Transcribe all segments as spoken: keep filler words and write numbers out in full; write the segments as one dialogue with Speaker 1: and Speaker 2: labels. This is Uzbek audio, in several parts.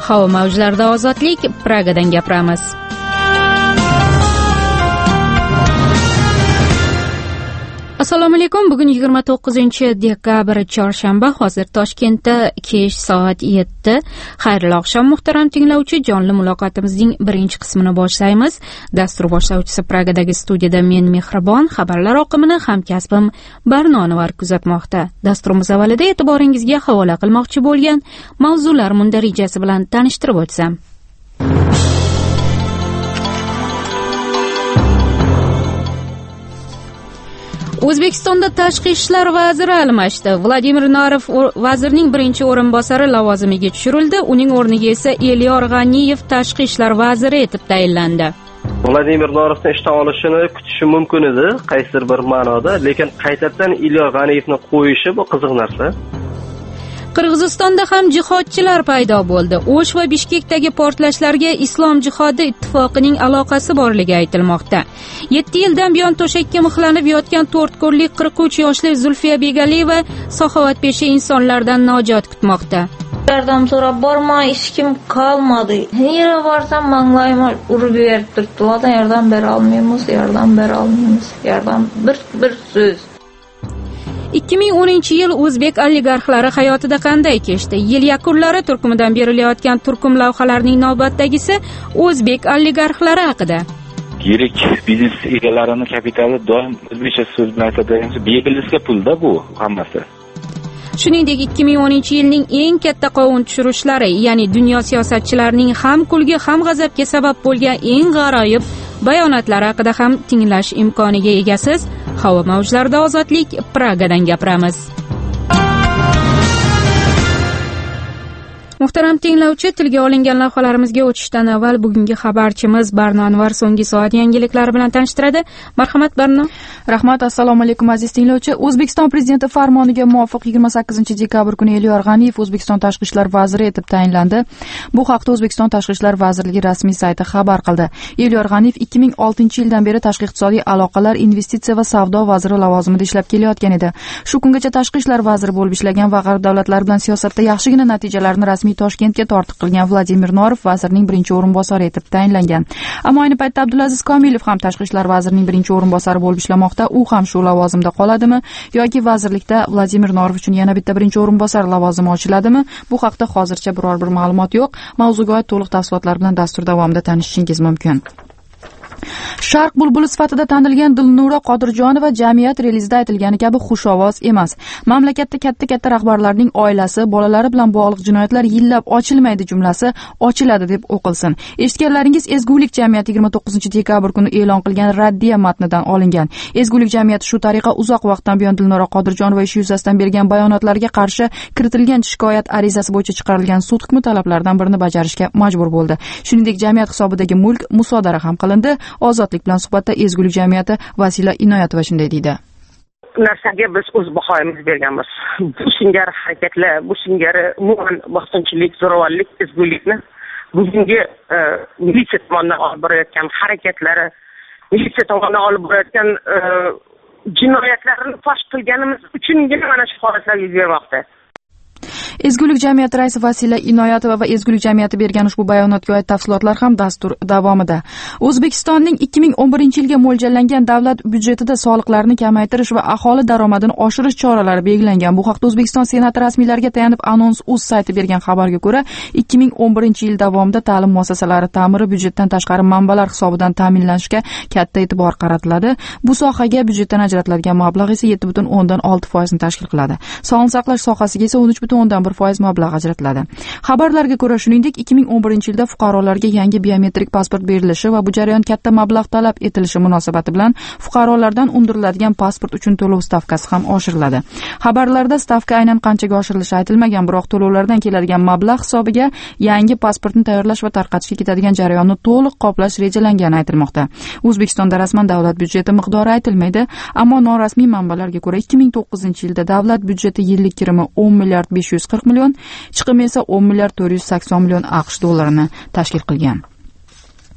Speaker 1: Havo mavjlarida ozodlik, Pragadan gapiramiz. Assalomu alaykum. Bugun yigirma to'qqizinchi dekabr chorshanba. Hozir Toshkentda kech soat yetti. Xayrli oqshom muhtaram tinglovchi. Jonli muloqotimizning birinchi qismini boshlaymiz. Dastur boshlovchisi Pragadagi studiyada men Mehribon, xabarlar oqimini hamkasbim Barnonova kuzatmoqda. Dasturimiz avvalida e'tiboringizga havola qilmoqchi bo'lgan mavzular mundarijasi bilan tanishtirib o'tsam. O'zbekistonda tashqi ishlar vaziri almashdi. Vladimir Norov vazirning birinchi o'rinbosari lavozimiga tushirildi. Uning o'rniga esa Elyor G'aniyev tashqi ishlar vaziri etib tayinlandi.
Speaker 2: Vladimir Norovning ishdan olishini kutishi mumkin edi, qaysidir bir ma'noda, lekin qaytadan Elyor G'aniyevni qo'yishi bu qiziq narsa.
Speaker 1: Qirg'izistonda ham jihodchilar paydo bo'ldi. O'sh va Bishkekdagi portlashlarga Islom jihodi ittifoqining aloqasi borligi aytilmoqda. yetti yildan buyon to'shakka mixlanib yotgan to'rt ko'rlik qirq uch yoshli Zulfiya Begaliyeva saxovatpesha insonlardan najot kutmoqda.
Speaker 3: Yordam so'rab bormay hech kim qolmadi. Nera borsam manglayim urib berib turibdi. Vada yordam bera olmaymiz, yordam bera olmaymiz. Yordam bir bir so'z.
Speaker 1: ikki ming o'ninchi yil o'zbek oligarxlari hayotida qanday kechdi? Yil yakunlari turkumidan berilayotgan turkum lavhalarining navbatdagisi o'zbek oligarxlari haqida.
Speaker 4: Yirik biznes egalarining kapitali doim o'zbekcha so'z bilan aytadigan bebillisga pulda bu hammasi.
Speaker 1: Shuningdek, ikki ming o'ninchi yilning eng katta qovun tushirishlari, ya'ni dunyo siyosatchilarining ham kulgi ham g'azabga sabab bo'lgan eng g'aroyib bayonotlari haqida ham tinglash imkoniga egasiz. Havo mavjlarida ozodlik, Pragadan gapiramiz. Muhtaram tinglovchi, tilga olingan lavhalarimizga o'tishdan avval bugungi xabarchimiz Barno Anvar so'nggi soat yangiliklari bilan tanishtiradi. Marhamat Barno.
Speaker 5: Rahmat, assalomu alaykum aziz tinglovchi. O'zbekiston prezidenti farmoniga muvofiq yigirma sakkizinchi dekabr kuni Elyor G'aniyev O'zbekiston tashqi ishlar vaziri etib tayinlandi. Bu haqda O'zbekiston tashqi ishlar vazirligi rasmiy sayti xabar qildi. Elyor G'aniyev ikki ming oltinchi yildan beri tashqi iqtisodiy aloqalar, investitsiya va savdo vaziri lavozimida ishlab kelayotgan edi. Shu kungacha tashqi ishlar vaziri bo'lib ishlagan va g'arb davlatlari bilan siyosatda yaxshigina natijalarni rasmiy Toshkentga tortiq qilgan Vladimir Norov vazirning birinchi o'rinbosari etib tayinlangan. Ammo ayni paytda Abdulaziz Komilov ham tashqi ishlar vazirining birinchi o'rinbosari bo'lib ishlamoqda. U ham shu lavozimda qoladimi yoki vazirlikda Vladimir Norov uchun yana bitta birinchi o'rinbosar lavozimi ochiladimi? Bu haqda hozircha biror bir ma'lumot yo'q. Mavzuga oid to'liq tafsilotlar bilan dastur davomida tanishishingiz mumkin. Sharq bulbuli sifatida tanilgan Dilnura Qodirjonova jamiyat relizida aytilgani kabi xushovoz emas. Mamlakatda katta-katta rahbarlarning oilasi, bolalari bilan bog'liq jinoyatlar yillab ochilmaydi jumlasi ochiladi deb o'qilsin. Eshitganlaringiz Ezgulik jamiyati yigirma to'qqizinchi dekabr kuni e'lon qilgan raddiya matnidan olingan. Ezgulik jamiyati shu tariqa uzoq vaqtdan buyon Dilnura Qodirjonova ishi yuzasidan bergan bayonotlariga qarshi kiritilgan shikoyat arizasi bo'yicha chiqarilgan sud hukmi talablaridan birini bajarishga majbur bo'ldi. Shuningdek, jamiyat hisobidagi mulk musodara ham qilindi. Ozodlik bilan suhbatda Ezgulik jamiyati Vasila Inoyatova shunday deydi.
Speaker 6: Narsaga biz o'z bahoyimizni berganmiz. Bu singari harakatlar, bu singari umuman bosqinchilik, zo'ravonlik, ezgulikni bugungi militsiya tomonidan olib borayotgan harakatlari, militsiya tomonidan olib borayotgan jinoyatlarni fosh qilganimiz uchungina mana shu holatlar yuz bermoqda.
Speaker 5: Ezgulik jamiyati raisi Vasila Inoyatova va Ezgulik jamiyati bergan ushbu bayonotga oid tafsilotlar ham dastur davomida. O'zbekistonning ikki ming o'n birinchi yilga mo'ljallangan davlat byudjetida soliqlarni kamaytirish va aholi daromadini oshirish choralari belgilangan. Bu haqda O'zbekiston Senati rasmiylariga tayanib Anons.uz sayti bergan xabarga ko'ra, ikki ming o'n birinchi yil davomida ta'lim muassasalari ta'miri byudjetdan tashqari manbalar hisobidan ta'minlanishga katta e'tibor qaratiladi. Bu sohaga byudjetdan ajratiladigan mablag' esa yetti butun o'ndan olti foizni tashkil qiladi. Sog'liqni saqlash sohasiga esa o'n uch butun o'ndan bir foiz mablag' ajratiladi. Xabarlarga ko'ra, shuningdek, ikki ming o'n birinchi yilda fuqarolarga yangi biometrik pasport berilishi va bu jarayon katta mablag' talab etilishi munosabati bilan fuqarolardan undiriladigan pasport uchun to'lov stavkasi ham oshiriladi. Xabarlarda stavka aynan qanchaga oshirilishi aytilmagan, biroq to'lovlardan keladigan mablag' hisobiga yangi pasportni tayyorlash va tarqatishga ketadigan jarayonni to'liq qoplash rejalangani aytilmoqda. O'zbekistonda rasman davlat byudjeti miqdori aytilmaydi, ammo norasmiy manbalarga ko'ra ikki ming to'qqizinchi yilda davlat byudjeti yillik kirimi o'n milliard besh yuz qirq million, chiqimi esa o'n milliard to'rt yuz sakson million AQSh dollarini tashkil qilgan.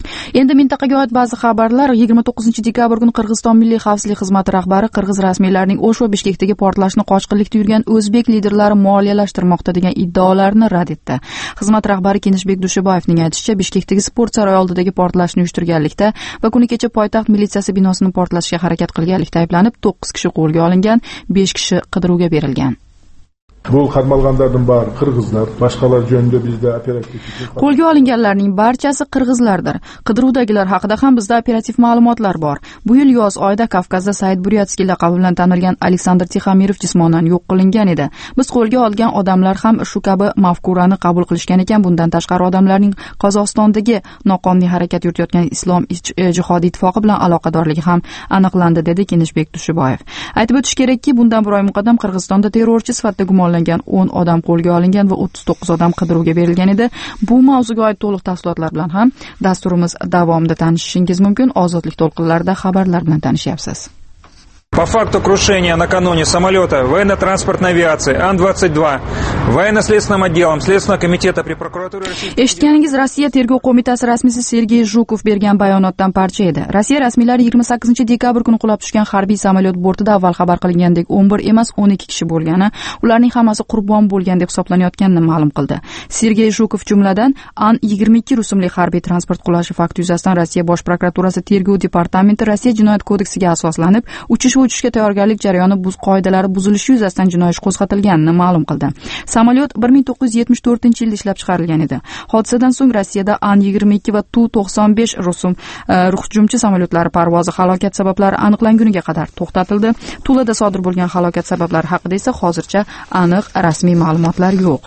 Speaker 5: Endi mintaqaga oid ba'zi xabarlar. yigirma to'qqizinchi dekabr kuni Qirg'iziston Milliy xavfsizlik xizmati rahbari qirg'iz rasmiylarining O'sh va Bishkekdagi portlashni qochqinlikda yurgan o'zbek liderlari moliyalashtirmoqda degan iddaolarini rad etdi. Xizmat rahbari Kenishbek Dushiboyevning aytishicha, Bishkekdagi sport saroyi oldidagi portlashni uyushtirganlikda va kuni kecha poytaxt militsiyasi binosini portlatishga harakat qilganlikda ayblanib to'qqiz kishi qo'lga olingan, besh kishi qidiruvga berilgan.
Speaker 7: Bu qatmalganlardan bari qirg'izlar, boshqalar jönde bizda operativ.
Speaker 5: Qo'lga olinganlarning barchasi qirg'izlardir. Qidiruvdagilar haqida ham bizda operativ ma'lumotlar bor. Bu yil yoz oyida Kavkazda Said Buryatskiy laqabi bilan tanilgan Aleksandr Tixamirov jismonan yo'q qilingan edi. Biz qo'lga olgan odamlar ham shu kabi mafkurani qabul qilishgan ekan. Bundan tashqari odamlarning Qozog'istondagi noqonuniy harakat yuritayotgan Islom jihodiy ittifoqi bilan aloqadorligi ham aniqlandi, dedi Kenishbek Dushiboyev. Aytib o'tish kerakki, bundan bir oy muqaddam Qirg'izistonda terrorchi sifatida gumon o'n odam qo'lga olingan va o'ttiz to'qqiz odam qidiruvga berilgan edi. Bu mavzuga oid to'liq tafsilotlar bilan ham dasturimiz davomida tanishishingiz mumkin. Ozodlik to'lqinlarida xabarlar bilan tanishyapsiz.
Speaker 8: По факту крушения накануне самолета военно-транспортной авиации Ан двадцать два военно-следственным отделом Следственного комитета при прокуратуре России.
Speaker 5: Eshitganingiz Rossiya tergov qo'mitasi rasmiysi Sergey Zhukov bergan bayonotdan parcha edi. Rossiya rasmiylari yigirma sakkizinchi dekabr kuni qulab tushgan harbiy samolyot bortida avval xabar qilingandek o'n bir emas o'n ikki kishi bo'lgani, ularning hammasi qurbon bo'lgan deb hisoblanayotganini ma'lum qildi. Sergey Zhukov jumladan An yigirma ikki rusumli harbiy transport qulashi fakti yuzasidan Rossiya Bosh prokuraturasi tergov departamenti Rossiya jinoyat kodeksiga asoslanib uchish uchishga tayyorgarlik jarayoni buz qoidalari buzilishi yuzasidan jinoiy ish qo'zg'atilganini ma'lum qildi. Samolyot bir ming to'qqiz yuz yetmish to'rtinchi yilda ishlab chiqarilgan edi. Hodisadan so'ng Rossiyada An yigirma ikki va Tu to'qson besh rusum ruhjumchi samolyotlari parvozi halokat sabablari aniqlanguniga qadar to'xtatildi. Tulada sodir bo'lgan halokat sabablari haqida esa hozircha aniq rasmiy ma'lumotlar yo'q.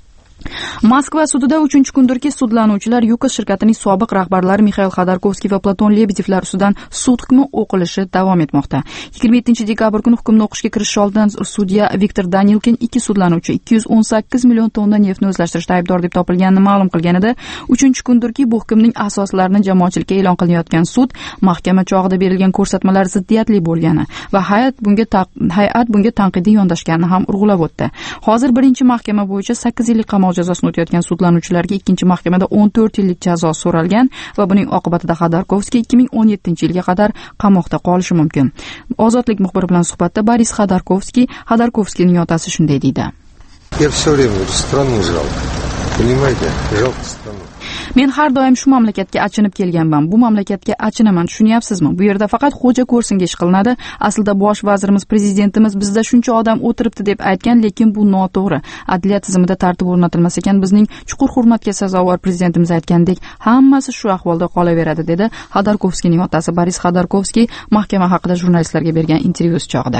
Speaker 5: Moskva sudida uchinchi kundirki sudlanuvchilar Yukos shirkatining sobiq rahbarlari Mixail Xodorkovskiy va Platon Lebedevlar ustidan sud hukmi o'qilishi davom etmoqda. yigirma yettinchi dekabr kuni hukmni o'qishga kirishish oldidan sudya Viktor Danilkin ikki sudlanuvchi ikki yuz o'n sakkiz million tonna neftni o'zlashtirishda aybdor deb topilganini ma'lum qilganida, uchinchi kundirki bu hukmning asoslarini jamoatchilikka e'lon qilinayotgan sud mahkama chog'ida berilgan ko'rsatmalar ziddiyatli bo'lgani va hay'at bunga hay'at bunga tanqidiy yondashganini ham urg'ulab o'tdi. Hozir birinchi mahkama bo'yicha sakkiz yillik qamoq jazosini o'tayotgan sudlanuvchilarga ikkinchi mahkamada o'n to'rt yillik jazo so'ralgan va buning oqibatida Xodorkovskiy ikki ming o'n yettinchi yilga qadar qamoqda qolishi mumkin. Ozodlik muxbiri bilan suhbatda Boris Xodorkovskiy, Xodorkovskiyning otasi shunday deydi.
Speaker 9: Я все время страну жалко. Понимаете? Жалко страну.
Speaker 5: Men har doim shu mamlakatga achinib kelganman. Bu mamlakatga achinaman, tushunyapsizmi? Bu yerda faqat xo'ja ko'rsinga ish qilinadi. Aslida bosh vazirimiz, prezidentimiz bizda shuncha odam o'tiribdi deb aytgan, lekin bu noto'g'ri. Adliya tizimida tartib o'rnatilmas ekan, bizning chuqur hurmatga sazovor prezidentimiz aytgandek, hammasi shu ahvolda qolaveradi, dedi Xodorkovskiyning otasi Boris Xodorkovskiy mahkama haqida jurnalistlarga bergan intervyusi chog'ida.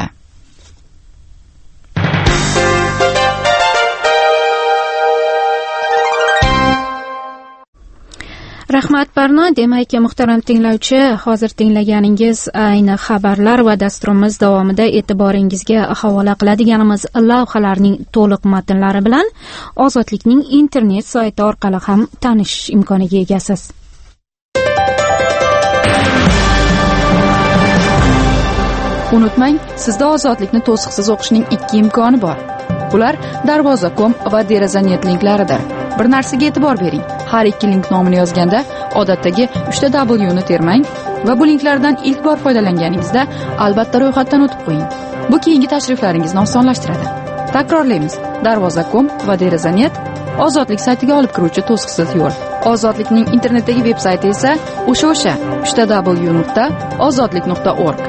Speaker 1: Rahmat Barno. Demak, muhtaram tinglovchi, hozir tinglaganingiz ayni xabarlar va dasturimiz davomida e'tiboringizga havola qiladiganimiz lavhalarning to'liq matnlari bilan Ozodlikning internet sayti orqali ham tanishish imkoniga egasiz.
Speaker 5: Unutmang, sizda Ozodlikni to'siqsiz o'qishning ikki imkoni bor. Bular darvoza nokta com va derazanet linklaridir. Bir narsaga e'tibor bering. Har ikki link nomini yozganda odatdagi uchta W ni termang va bu linklardan ilk bor foydalanganingizda albatta ro'yxatdan o'tib qo'ying. Bu keyingi tashriflaringizni osonlashtiradi. Takrorlaymiz. darvoza nokta com va derazanet Ozodlik saytiga olib kiruvchi to'siqsiz yo'l. Ozodlikning internetdagi veb-sayti esa o'sha-o'sha uchta W nuqta ozodlik nuqta org.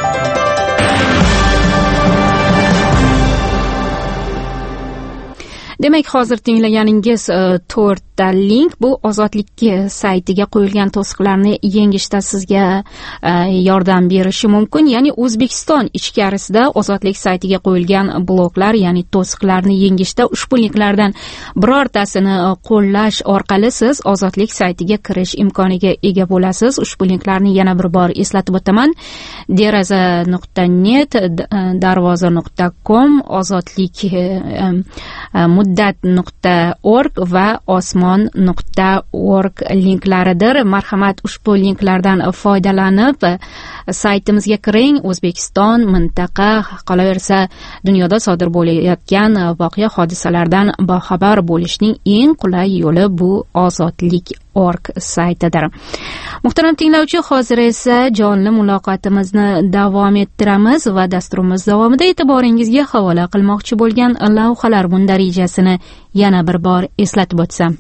Speaker 1: Demak, hozir tinglaganingiz to'rtta link bu Ozodlik saytiga qo'yilgan to'siqlarni yengishda sizga yordam berishi mumkin. Ya'ni O'zbekiston ichkarisida Ozodlik saytiga qo'yilgan bloklar, ya'ni to'siqlarni yengishda ushbu linklardan birortasini qo'llash orqali siz Ozodlik saytiga kirish imkoniga ega bo'lasiz. Ushbu linklarni yana bir bor eslatib o'taman. deraza nuqta net, darvoza nuqta com, ozodlik muddat nuqta org va osmon nuqta org linklaridir. Marhamat, ushbu linklardan foydalanib saytimizga kiring. O'zbekiston, mintaqa, qolaversa dunyoda sodir bo'layotgan voqea hodisalardan boxabar bo'lishning eng qulay yo'li bu Ozodlik org saytidir. Muhtaram tinglovchi, hozir esa jonli muloqotimizni davom ettiramiz va dasturimiz davomida e'tiboringizga havola qilmoqchi bo'lgan lavhalar mundarijasini yana bir bor eslatib o'tsam.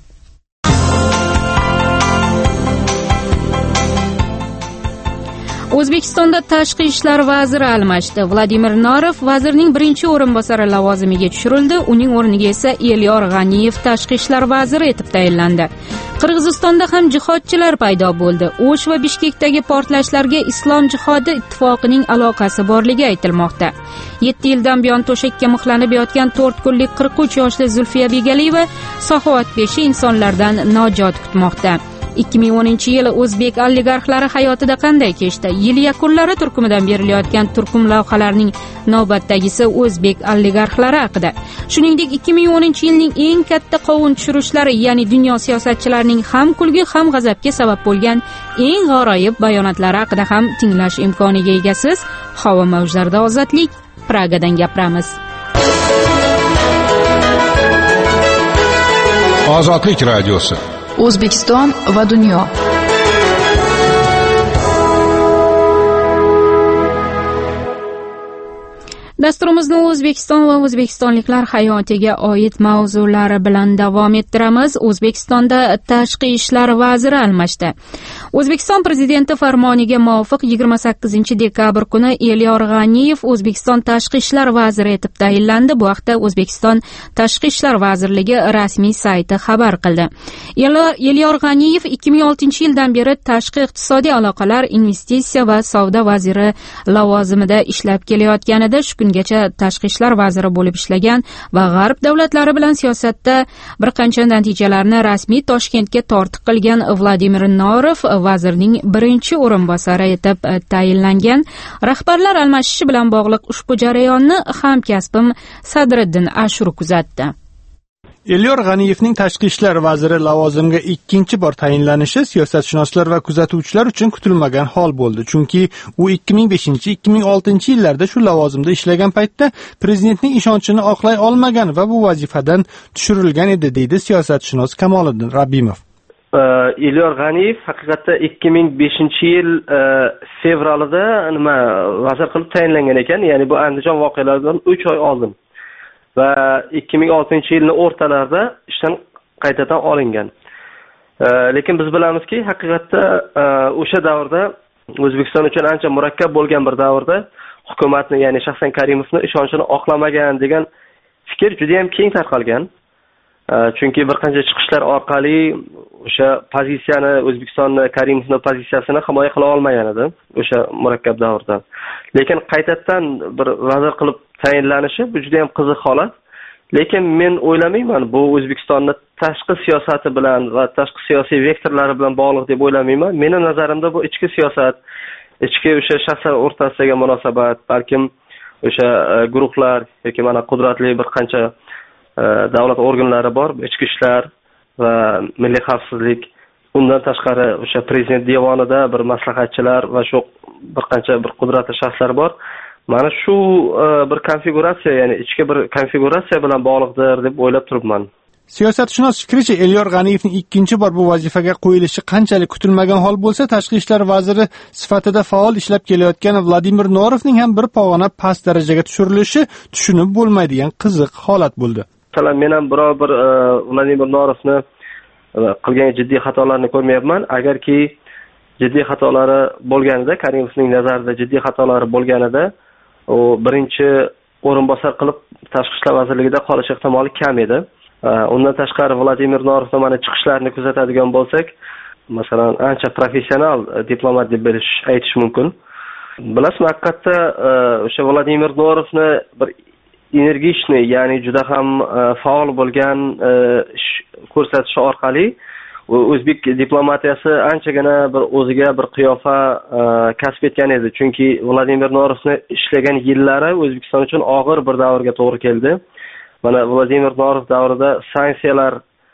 Speaker 1: O'zbekistonda tashqi ishlar vaziri almashdi. Vladimir Norov vazirning birinchi o'rinbosari lavozimiga tushirildi. Uning o'rniga esa Elyor G'aniyev tashqi ishlar vaziri etib tayinlandi. Qirg'izistonda ham jihodchilar paydo bo'ldi. O'sh va Bishkekdagi portlashlarga Islom jihodi ittifoqining aloqasi borligi aytilmoqda. yetti yildan buyon to'shakka mixlanib yotgan to'rt kunlik qirq uch yoshli Zulfiya Begaliyeva saxovatpeshi insonlardan najot kutmoqda. ikki ming o'ninchi yil o'zbek oligarxlari hayotida qanday kechdi? Yil yakunlari turkumidan berilayotgan turkum lavhalarning navbatdagisi o'zbek oligarxlari haqida. Shuningdek, ikki ming o'ninchi yilning eng katta qovun tushirishlari, ya'ni dunyo siyosatchilarining ham kulgi ham g'azabga sabab bo'lgan eng g'aroyib bayonotlari haqida ham tinglash imkoniga egasiz. Havo mavjlarida ozodlik, Pragadan gapiramiz.
Speaker 10: Ozodlik radiosi.
Speaker 5: O'zbekiston va dunyo.
Speaker 1: Dasturimizni O'zbekiston va o'zbekistonliklar hayotiga oid mavzulari bilan davom ettiramiz. O'zbekistonda tashqi ishlar vaziri almashdi. O'zbekiston prezidenti farmoniga muvofiq yigirma sakkizinchi dekabr kuni Elyor G'aniyev O'zbekiston tashqi ishlar vaziri etib tayinlandi. Bu haqda O'zbekiston tashqi ishlar vazirligi rasmiy sayti xabar qildi. Elyor G'aniyev ikki ming oltinchi yildan beri tashqi iqtisodiy aloqalar, investitsiya va savdo vaziri lavozimida ishlab kelayotganida shu kungacha tashqi ishlar vaziri bo'lib ishlagan va g'arb davlatlari bilan siyosatda bir qancha natijalarni rasmiy Toshkentga tortiq qilgan Vladimir Norov vazirning birinchi o'rinbosari etib tayinlangan. Rahbarlar almashishi bilan bog'liq ushbu jarayonni hamkasbim Sadriddin Ashur kuzatdi.
Speaker 11: Elyor G'aniyevning tashqi ishlar vaziri lavozimiga ikkinchi bor tayinlanishi siyosatshunoslar va kuzatuvchilar uchun kutilmagan hol bo'ldi. Chunki u ikki ming beshinchi ikki ming oltinchi yillarda shu lavozimda ishlagan paytda prezidentning ishonchini oqlay olmagan va bu vazifadan tushirilgan edi, deydi siyosatshunos Kamoliddin Rabbimov.
Speaker 2: Elyor G'aniyev haqiqatda ikki ming beshinchi yil fevralida nima vazir qilib tayinlangan ekan, ya'ni bu Andijon voqealaridan uch oy oldin. Va ikki ming oltinchi yilning o'rtalarida ishdan qaytadan olingan. Lekin biz bilamizki, haqiqatda o'sha davrda O'zbekiston uchun ancha murakkab bo'lgan bir davrda hukumatni, ya'ni shaxsan Karimovni ishonchini oqlamagan degan fikr juda ham keng tarqalgan. Chunki bir qancha chiqishlar orqali o'sha pozitsiyani, O'zbekistonni, Karimovning pozitsiyasini himoya qila olmagan edi o'sha murakkab davrda. Lekin qaytadan bir vazir qilib tayinlanishi bu juda ham qiziq holat. Lekin men o'ylamayman bu O'zbekistonning tashqi siyosati bilan va tashqi siyosiy vektorlari bilan bog'liq deb o'ylamayman. Mening nazarimda bu ichki siyosat, ichki o'sha shaxslar o'rtasidagi munosabat, balkim o'sha guruhlar yoki mana qudratli bir qancha davlat organlari bor, ichki ishlar va milliy xavfsizlik. Undan tashqari o'sha prezident devonida bir maslahatchilar va shu bir qancha bir qudratli shaxslar bor. Mana shu bir konfiguratsiya, ya'ni ichki bir konfiguratsiya bilan bog'liqdir deb o'ylab turibman.
Speaker 11: Siyosatshunos fikricha, Elyor G'aniyevning ikkinchi bor bu vazifaga qo'yilishi qanchalik kutilmagan hol bo'lsa, tashqi ishlar vaziri sifatida faol ishlab kelayotgan Vladimir Norovning ham bir pog'ona past darajaga tushirilishi tushunib bo'lmaydigan qiziq holat bo'ldi.
Speaker 2: Masalan, men ham biror bir Vladimir Norovni qilgan jiddiy xatolarni ko'rmayapman. Agarki jiddiy xatolari bo'lganida, Karimovning nazarida jiddiy xatolari bo'lganida, u birinchi o'rinbosar qilib tashqi ishlar vazirligida qolish ehtimoli kam edi. Undan tashqari Vladimir Norovning mana chiqishlarini kuzatadigan bo'lsak, masalan, ancha professional diplomat deb bilish aytish mumkin. Bilasizmi, haqiqatda o'sha Vladimir Norovni bir energichni, ya'ni juda ham faol bo'lgan ko'rsatishi orqali o'zbek diplomatiyasi anchagina bir o'ziga bir qiyofa kasb etgan edi. Chunki Vladimir Norovni ishlagan yillari O'zbekiston uchun og'ir bir davrga to'g'ri keldi. Mana Vladimir Norov davrida sanksiyalar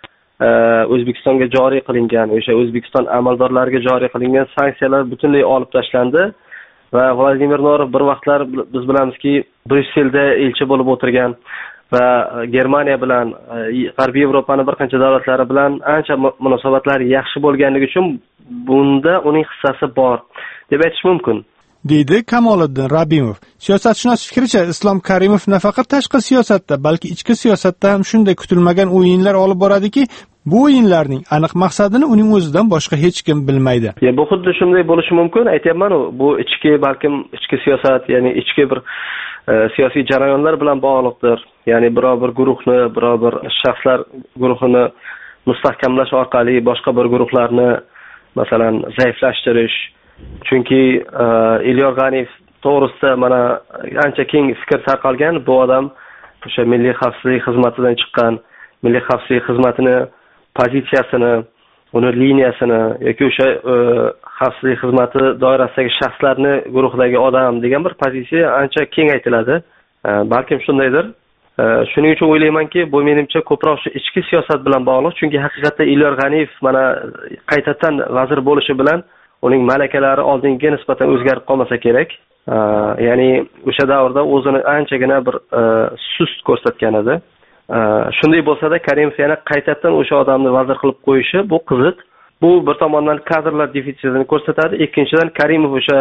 Speaker 2: O'zbekistonga joriy qilingan, o'sha O'zbekiston amaldorlariga joriy qilingan sanksiyalar butunlay olib tashlandi va Vladimir Norov bir vaqtlar biz bilamizki Bryusselda elchi bo'lib o'tirgan va Germaniya bilan G'arbiy Yevropaning bir qancha davlatlari bilan ancha munosabatlari yaxshi bo'lganligi uchun bunda uning hissasi bor deb aytish mumkin.
Speaker 11: deydi Kamoliddin Rabimov. Siyosatshunos fikricha, Islom Karimov nafaqat tashqi siyosatda, balki ichki siyosatda ham shunday kutilmagan o'yinlar olib boradiki, bu o'yinlarning aniq maqsadini uning o'zidan boshqa hech kim bilmaydi.
Speaker 2: Ya bu xuddi shunday bo'lishi mumkin. Aytayapman-ku, bu ichki balkim ichki siyosat, ya'ni ichki bir e, siyosiy jarayonlar bilan bog'liqdir. Ya'ni biror bir guruhni, biror bir shaxslar guruhini mustahkamlash orqali boshqa bir guruhlarni masalan zaiflashtirish. Chunki Elyor G'aniyev to'g'risida mana ancha keng fikr tarqalgan. Bu odam o'sha milliy xavfsizlik xizmatidan chiqqan, milliy xavfsizlik xizmatini pozitsiyasini, uni liniyasini yoki o'sha xavfsizlik xizmati doirasidagi shaxslarni guruhdagi odam degan bir pozitsiya ancha keng aytiladi. Balkim shundaydir. Shuning uchun o'ylaymanki, bu menimcha ko'proq shu ichki siyosat bilan bog'liq. Chunki haqiqatda Elyor G'aniyev mana qaytadan vazir bo'lishi bilan uning malakalari oldingiga nisbatan o'zgarib qolmasa kerak. Ya'ni o'sha davrda o'zini anchagina bir sust ko'rsatgan edi. Shunday bo'lsa-da, Karimov yana qaytadan o'sha odamni vazir qilib qo'yishi bu qiziq. Bu bir tomondan kadrlar defitsitini ko'rsatadi, ikkinchidan Karimov o'sha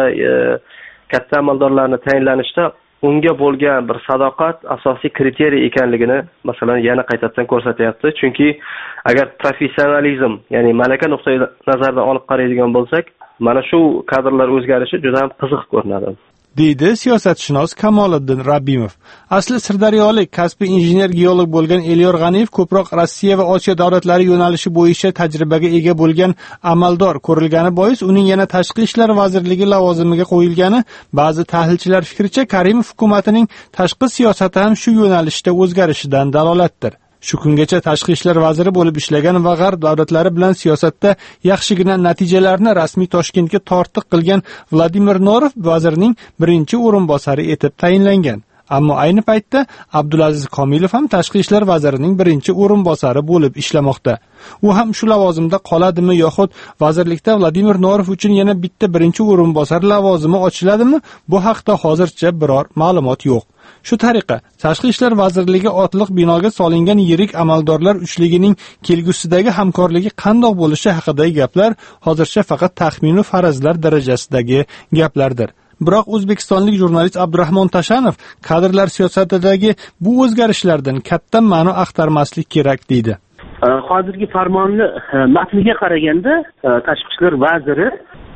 Speaker 2: katta amaldorlarni tayinlanishda unga bo'lgan bir sadoqat asosiy kriteriy ekanligini masalan yana qaytadan ko'rsatyapti. Chunki agar professionalizm, ya'ni malaka nuqtai nazaridan olib qaraydigan bo'lsak, mana shu kadrlar o'zgarishi juda ham qiziq ko'rinadi.
Speaker 11: deydi siyosatshunos Kamoliddin Rabimov. Asli sirdaryolik kasbiy injener geolog bo'lgan Elyor G'aniyev ko'proq Rossiya va Osiyo davlatlari yo'nalishi bo'yicha tajribaga ega bo'lgan amaldor ko'rilgani bois uning yana tashqi ishlar vazirligi lavozimiga qo'yilgani ba'zi tahlilchilar fikricha Karimov hukumatining tashqi siyosati ham shu yo'nalishda o'zgarishidan dalolatdir. Shu kungacha tashqi ishlar vaziri bo'lib ishlagan va G'arb davlatlari bilan siyosatda yaxshigina natijalarni rasmiy Toshkentga tortiq qilgan Vladimir Norov vazirning birinchi o'rinbosari etib tayinlangan. Ammo ayni paytda Abdulaziz Komilov ham tashqi ishlar vazirining birinchi o'rinbosari bo'lib ishlamoqda. U ham shu lavozimda qoladimi yoxud vazirlikda Vladimir Norov uchun yana bitta birinchi o'rinbosar lavozimi ochiladimi? Bu haqda hozircha biror ma'lumot yo'q. Shu tariqa Tashqi ishlar vazirligi otliq binoga solingan yirik amaldorlar uchligining kelgusidagi hamkorligi qandoq bo'lishi haqidagi gaplar hozircha faqat taxmin va farazlar darajasidagi gaplardir. Biroq o'zbekistonlik jurnalist Abdurahmon Tashanov kadrlar siyosatidagi bu o'zgarishlardan katta ma'no axtarmaslik kerak deydi.
Speaker 12: Hozirgi farmonni matniga qaraganda tashqi ishlar vaziri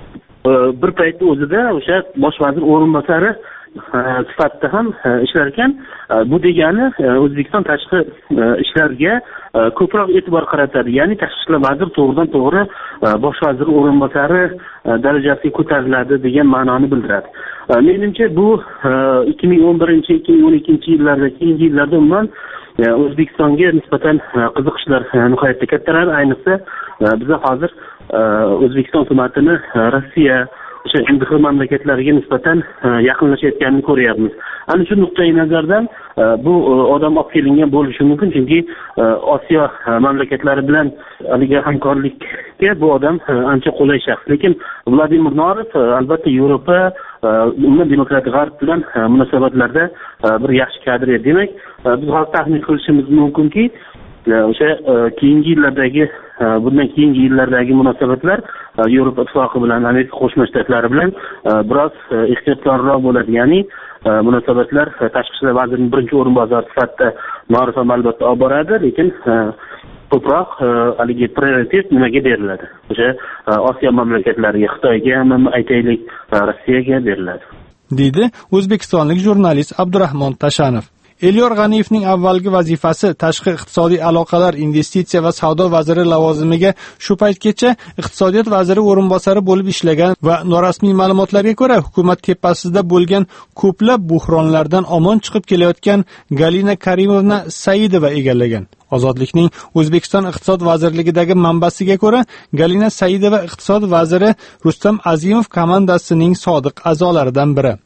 Speaker 12: bir paytda o'zida o'sha bosh vazir o'rinbosari sifatida ham ishlar ekan. Bu degani O'zbekiston tashqi ishlarga ko'proq e'tibor qaratadi. Ya'ni tashqi ishlar vaziri to'g'ridan to'g'ri bosh vazir o'rinbosari darajasiga ko'tariladi degan ma'noni bildiradi. Menimcha bu ikki ming o'n birinchi ikki ming o'n ikkinchi yillarda, keyingi yillarda umuman O'zbekistonga nisbatan qiziqishlar nihoyatda kattalar. Ayniqsa biz hozir O'zbekiston hukumatini Rossiya o'sha Hind mamlakatlariga nisbatan yaqinlashayotganini ko'ryapmiz. Ana shu nuqtai nazardan bu odam olib kelingan bo'lishi mumkin, chunki Osiyo mamlakatlari bilan haliga hamkorlikka bu odam ancha qulay shaxs. Lekin Vladimir Norov albatta Yevropa, umuman demokratik G'arb bilan munosabatlarda bir yaxshi kadr. Demak, biz hozir taxmin qilishimiz mumkinki, o'sha keyingi yillardagi bundan keyingi yillardagi munosabatlar Yevropa ittifoqi bilan Amerika Qo'shma Shtatlari bilan biroz ehtiyotkorroq bo'ladi. Ya'ni munosabatlar tashqi ishlar vazirining birinchi o'rinbosari sifatida Norov ham albatta olib boradi, lekin ko'proq haligi prioritet nimaga beriladi? O'sha Osiyo mamlakatlariga, Xitoyga ham aytaylik, Rossiyaga beriladi.
Speaker 11: deydi o'zbekistonlik jurnalist Abdurahmon Tashanov. Elyor G'aniyevning avvalgi vazifasi tashqi iqtisodiy aloqalar, investitsiya va savdo vaziri lavozimiga shu paytgacha iqtisodiyot vaziri o'rinbosari bo'lib ishlagan va norasmiy ma'lumotlarga ko'ra hukumat tepasida bo'lgan ko'plab buhronlardan omon chiqib kelayotgan Galina Karimovna Saidova egallagan. Ozodlikning O'zbekiston iqtisod vazirligidagi manbasiga ko'ra, Galina Saidova iqtisod vaziri Rustam Azimov komandasining sodiq a'zolaridan biri.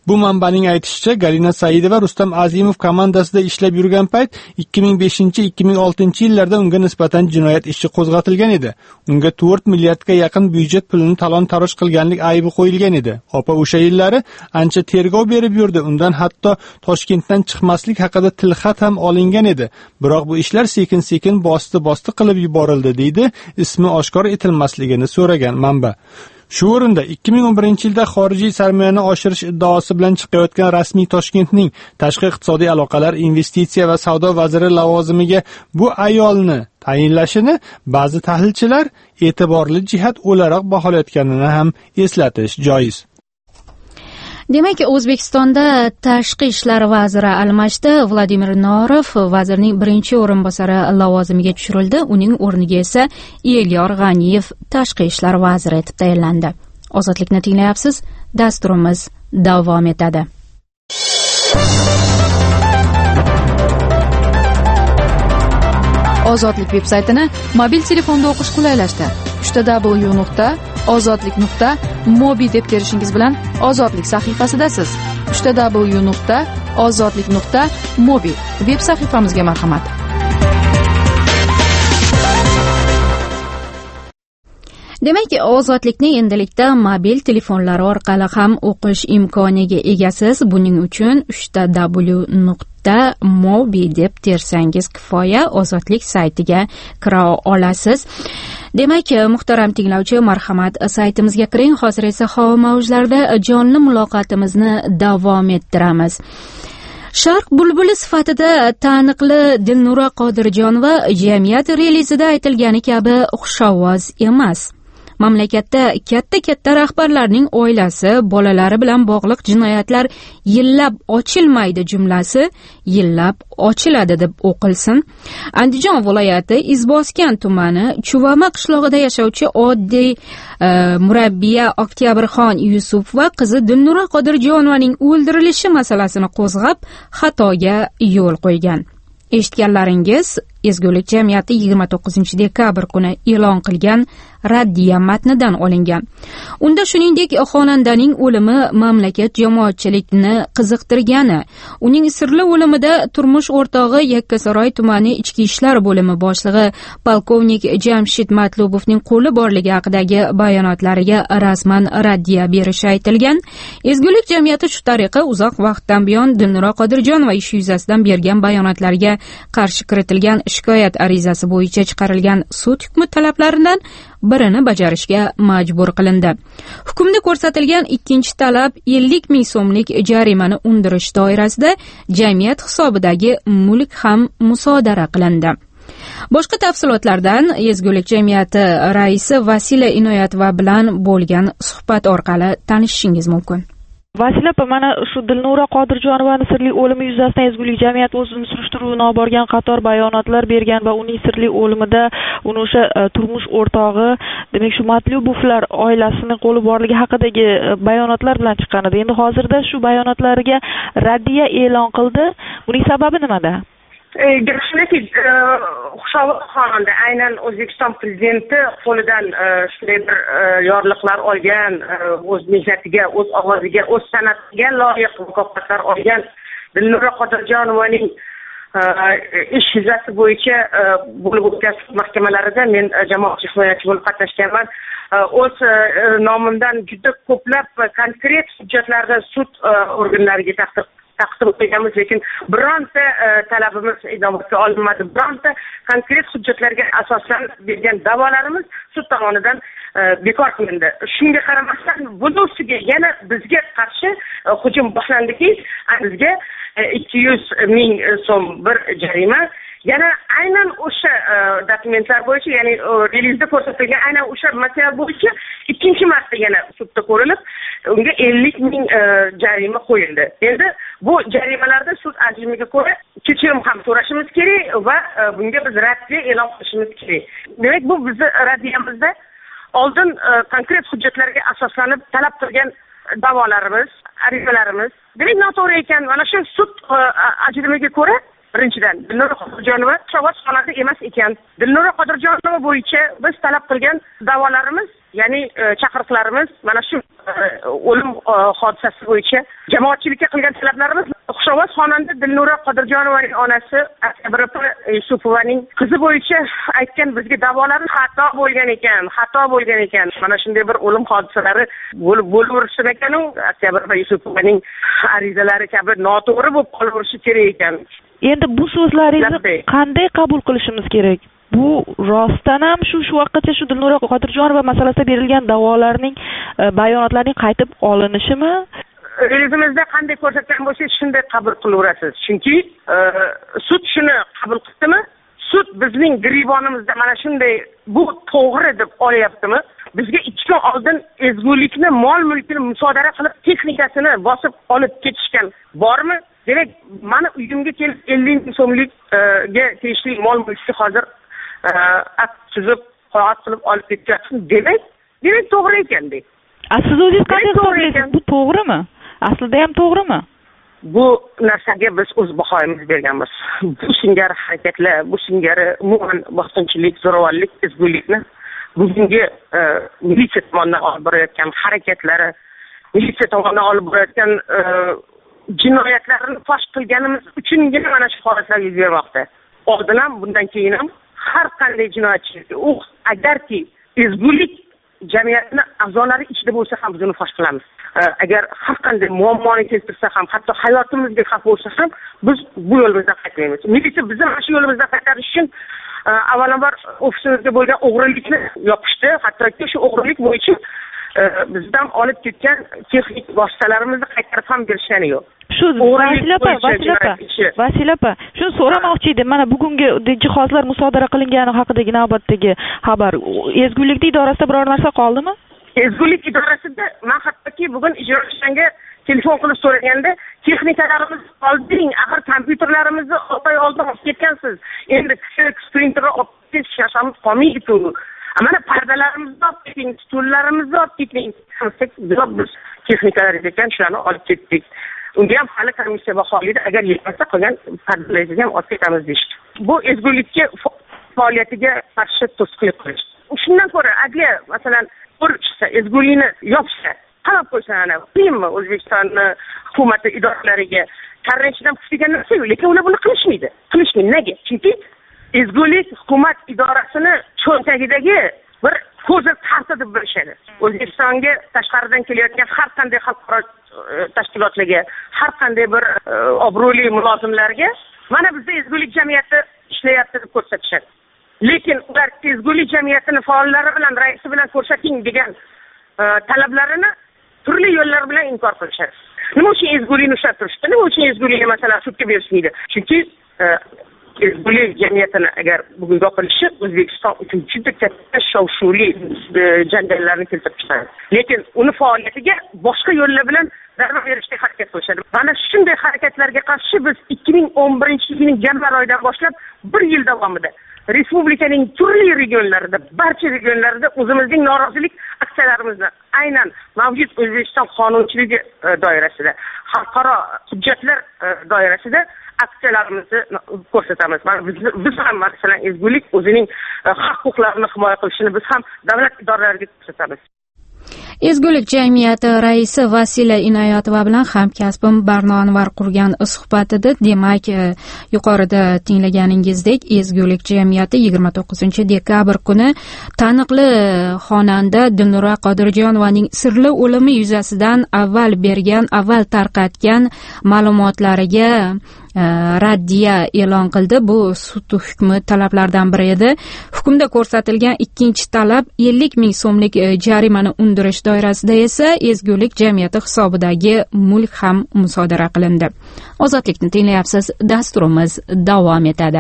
Speaker 11: Bu manbaning aytishicha, Galina Saidova Rustam Azimov komandasida ishlab yurgan payt ikki ming beshinchi ikki ming oltinchi yillarda unga nisbatan jinoyat ishi qo'zg'atilgan edi. Unga to'rt milliardga yaqin byudjet pulini talon-taroj qilganlik aybi qo'yilgan edi. Opa o'sha yillari ancha tergov berib yurdi. Undan hatto Toshkentdan chiqmaslik haqida tilxat ham olingan edi. Biroq bu ishlar sekin-sekin bosti-bosti qilib yuborildi, deydi ismi oshkor etilmasligini so'ragan manba. Shu o'rinda ikki ming o'n birinchi yilda xorijiy sarmoyani oshirish iddaosi bilan chiqayotgan rasmiy Toshkentning tashqi iqtisodiy aloqalar, investitsiya va savdo vaziri lavozimiga bu ayolni tayinlashini ba'zi tahlilchilar e'tiborli jihat o'laroq baholayotganini ham eslatish joiz.
Speaker 1: Demak, O'zbekistonda tashqi ishlar vaziri almashdi. Vladimir Norov vazirning birinchi o'rinbosari lavozimiga tushirildi. Uning o'rniga esa Elyor G'aniyev tashqi ishlar vaziri etib tayinlandi. Ozodlikni tinglayapsiz. Dasturimiz davom etadi.
Speaker 5: Ozodlik veb-saytini mobil telefonda o'qish qulaylashdi. w w w nuqta ozodlik nuqta mobi deb terishingiz bilan Ozodlik sahifasidasiz. w w w nuqta ozodlik nuqta mobi veb sahifamizga marhamat.
Speaker 1: Demak, ozodlikni endilikda mobil telefonlar orqali ham o'qish imkoniga egasiz. Buning uchun w w w nuqta mobi deb tersangiz kifoya, Ozodlik saytiga kira olasiz. Demak, muhtaram tinglovchi, marhamat, saytimizga kiring. Hozir esa havo mavjlarida jonli muloqotimizni davom ettiramiz. Sharq bulbuli sifatida taniqli Dilnura Qodirjonova jamiyat relizida aytilgani kabi xushovoz emas. Mamlakatda katta-katta rahbarlarning oilasi, bolalari bilan bog'liq jinoyatlar yillab ochilmaydi jumlasi yillab ochiladi deb o'qilsin. Andijon viloyati Izboskan tumani Chuvama qishlog'ida yashovchi oddiy e, murabbiya Oktyabrxon Yusufova qizi Dilnura Qodirjonovaning o'ldirilishi masalasini qo'zg'ab, xatoga yo'l qo'ygan. Eshitganlaringiz Ezgulik jamiyati yigirma to'qqizinchi dekabr kuni e'lon qilgan raddiya matnidan olingan. Unda shuningdek xonandaning o'limi mamlakat jamoatchilikni qiziqtirgani, uning sirli o'limida turmush o'rtog'i Yakkasaroy tumani ichki ishlar bo'limi boshlig'i polkovnik Jamshid Matlubovning qo'li borligi haqidagi bayonotlariga rasman raddiya berishi aytilgan. Ezgulik jamiyati shu tariqa uzoq vaqtdan buyon Dilnura Qodirjonova ishi yuzasidan bergan bayonotlariga qarshi kiritilgan shikoyat arizasi bo'yicha chiqarilgan sud hukmi talablaridan birini bajarishga majbur qilindi. Hukmda ko'rsatilgan ikkinchi talab ellik ming so'mlik jarimani undirish doirasida jamiyat hisobidagi mulk ham musodara qilindi. Boshqa tafsilotlardan Ezgulik jamiyati raisi Vasila Inoyatova bilan bo'lgan suhbat orqali tanishishingiz mumkin.
Speaker 13: Vasila opa, mana shu Dilnura Qodirjonovaning sirli o'limi yuzasidan Ezgulik jamiyat o'zining surishtiruvini olib borgan qator bayonotlar bergan va uning sirli o'limida uni o'sha turmush o'rtog'i, demak shu Matlubovlar oilasining qo'li borligi haqidagi bayonotlar bilan chiqqan edi. Endi hozirda shu bayonotlariga raddiya e'lon qildi. Buning sababi nimada?
Speaker 6: Gap shundaki, Xushovoz xonanda aynan O'zbekiston prezidenti qo'lidan shunday bir yorliqlar olgan, o'z mehnatiga, o'z ovoziga, o'z san'atiga loyiq mukofotlar olgan Dilnura Qodirjonovaning ish yuzasi bo'yicha bo'lib o'tgan sud mahkamalarida men jamoatchilik himoyachi bo'lib qatnashganman. O'z nomimdan juda ko'plab konkret hujjatlarni sud organlariga taqdim taqdim qilganmiz, lekin bironta talabimiz inobatga olinmadi. Bironta konkret hujjatlarga asoslanib bergan da'volarimiz sud tomonidan bekor qilindi. Shunga qaramasdan buning ustiga yana bizga qarshi hujum boshlandiki, bizga ikki yuz ming so'm bir jarima, yana aynan o'sha dokumentlar bo'yicha, ya'ni relizda ko'rsatilgan aynan o'sha material bo'yicha ikkinchi marta yana sudda ko'rilib, unga ellik ming jarima qo'yildi. Endi bu jarimalarda sud hajmiga ko'ra kechirim ham so'rashimiz kerak va bunga biz raddiya e'lon qilishimiz kerak. Demak, bu bizni raddiyamizda oldin konkret hujjatlarga asoslanib talab qilgan da'volarimiz, arizalarimiz demak noto'g'ri ekan. Mana shu sud ajrimiga ko'ra birinchidan Dilnura Qodirjonova Xushovoz xonanda emas ekan. Dilnura Qodirjonova bo'yicha biz talab qilgan da'volarimiz ya'ni chaqiriqlarimiz mana shu o'lim hodisasi bo'yicha jamoatchilikka qilgan talablarimiz xushovoz xonanda Dilnura Qodirjonovaning onasi Akbar Yusupovaning qizi bo'yicha aytgan bizga da'volari xato bo'lgan ekan, xato bo'lgan ekan. Mana shunday bir o'lim hodisalari bo'lib bo'laversin ekan-u, Akbar Yusupovaning arizalari kabi noto'g'ri bo'lib qolaverishi kerak ekan.
Speaker 13: Endi bu so'zlaringizni qanday qabul qilishimiz kerak? Bu rostdan ham shu shu vaqtgacha shu Dilnura Qodirjonova masalasida berilgan da'volarning bayonotlarining qaytib olinishimi?
Speaker 6: O'zimizda qanday ko'rsatgan bo'lsangiz shunday qabul qilaverasiz. Chunki sud shuni qabul qildimi? Sud bizning giribonimizda mana shunday bu to'g'ri deb olyaptimi? Bizga ikki kun oldin ezgulikni, mol-mulkni musodara qilib texnikasini bosib olib ketishgan bormi? Demak, mani uyimga kelib ellik ming so'mlikga tegishli mol-mulkni hozir akt tuzib, qo'yat qilib olib ketyapsiz. Demak, demak to'g'ri ekanda.
Speaker 13: Siz o'zingiz qanday hisoblaysiz? Bu to'g'rimi? Aslida ham to'g'rimi?
Speaker 6: Bu narsaga biz o'z bahoyimiz berganmiz. Bu singari harakatlar, bu singari umuman bosqinchilik, zo'ravonlik, ezgulikni bugungi militsiya tomonidan olib borayotgan harakatlari, militsiya tomonidan olib borayotgan jinoyatlarni fosh qilganimiz uchungina mana shu holatlar yuz bermoqda. Oldin ham, bundan keyin ham har qanday jinoyatchilik, u agarki ezgulik jamiyatni a'zolari ichida bo'lsa ham biz uni fosh qilamiz. Agar har qanday muammoni keltirsa ham, hatto hayotimizga xavf bo'lsa ham biz bu yo'limizdan qaytmaymiz. Militsiya bizni mana shu yo'limizdan qaytarish uchun avvalambor ofisimizga bo'lgan o'g'rilikni yopishdi. Hattoki shu o'g'rilik bo'yicha bizdan olib ketgan texnik vositalarimizni qaytarib ham berishgani yo'q.
Speaker 13: Shu Vasilapa, Vasilapa, Vasilapa, shuni so'ramoqchi edim. Mana bugungi jihozlar musodara qilingani haqidagi navbatdagi xabar. Ezgulik idorasida biror narsa qoldimi?
Speaker 6: Ezgulik idorasida men hattoki bugun ijrochisiga telefon qilib so'raganda, texnikalarimiz olding, axir kompyuterlarimizni olti oy oldin olib ketgansiz. Endi printerni olib ketish shashamiz qolmaydi-ku. Mana pardalarimizni olib keting, stullarimizni olib keting. Biz texnikalar ekan, shularni olib ketdik. Unga ham hali komissiya baholaydi, agar yetmasa qolgan pardalarni ham olib ketamiz deyishdi. Bu ezgulikka faoliyatiga qarshi to'sqinlik qilish. Shundan ko'ra, agar masalan ko'rishsa, ezgulikni yopsa, qarab qo'ysa, ana, qiyinmi O'zbekistonning hukumati idoralariga karranchidan kutilgan narsa yo'q, lekin ular buni qilishmaydi. Qilishmaydi. Nega? Chunki ezgulik hukumat idorasini cho'ntagidagi bir ko'zi tarsa deb bilishadi. O'zbekistonga tashqaridan kelayotgan har qanday xalqaro tashkilotlarga, har qanday bir obro'li mulozimlarga mana bizda ezgulik jamiyati ishlayapti deb ko'rsatishadi. Lekin ular ezgulik jamiyatining faollari bilan, raisi bilan ko'rsating degan talablarini turli yo'llar bilan inkor qilishadi. Nima uchun ezgulikni ushlab turishdi? Nima uchun ezgulikni masalan sudga berishmaydi? Chunki ezgulik jamiyatini agar bugun yopilishi O'zbekiston uchun juda katta shov-shuvli janjallarni keltirib chiqaradi. Lekin uni faoliyatiga boshqa yo'llar bilan zarba berishga harakat qilishadi. Mana shunday harakatlarga qarshi biz ikki ming o'n birinchi yilning yanvar oyidan boshlab bir yil davomida respublikaning turli regionlarida, barcha regionlarida o'zimizning norozilik aksiyalarimizni aynan mavjud O'zbekiston qonunchiligi doirasida, xalqaro hujjatlar doirasida aksiyalarimizni ko'rsatamiz. Biz, biz ham masalan ezgulik o'zining haq-huquqlarini himoya qilishini biz ham davlat idoralariga ko'rsatamiz.
Speaker 1: Ezgulik jamiyati raisi Vasila Inoyatova bilan hamkasbim Barno Anvar qurgan suhbatida, demak, yuqorida tinglaganingizdek, ezgulik jamiyati yigirma to'qqizinchi dekabr kuni taniqli xonanda Dilnura Qodirjonovaning sirli o'limi yuzasidan avval bergan, avval tarqatgan ma'lumotlariga raddiya e'lon qildi. Bu sud hukmi talablaridan biri edi. Hukmda ko'rsatilgan ikkinchi talab ellik ming so'mlik jarimani undirish doirasida esa ezgulik jamiyati hisobidagi mulk ham musodara qilindi. Ozodlikni tinglayapsiz, dasturimiz davom etadi.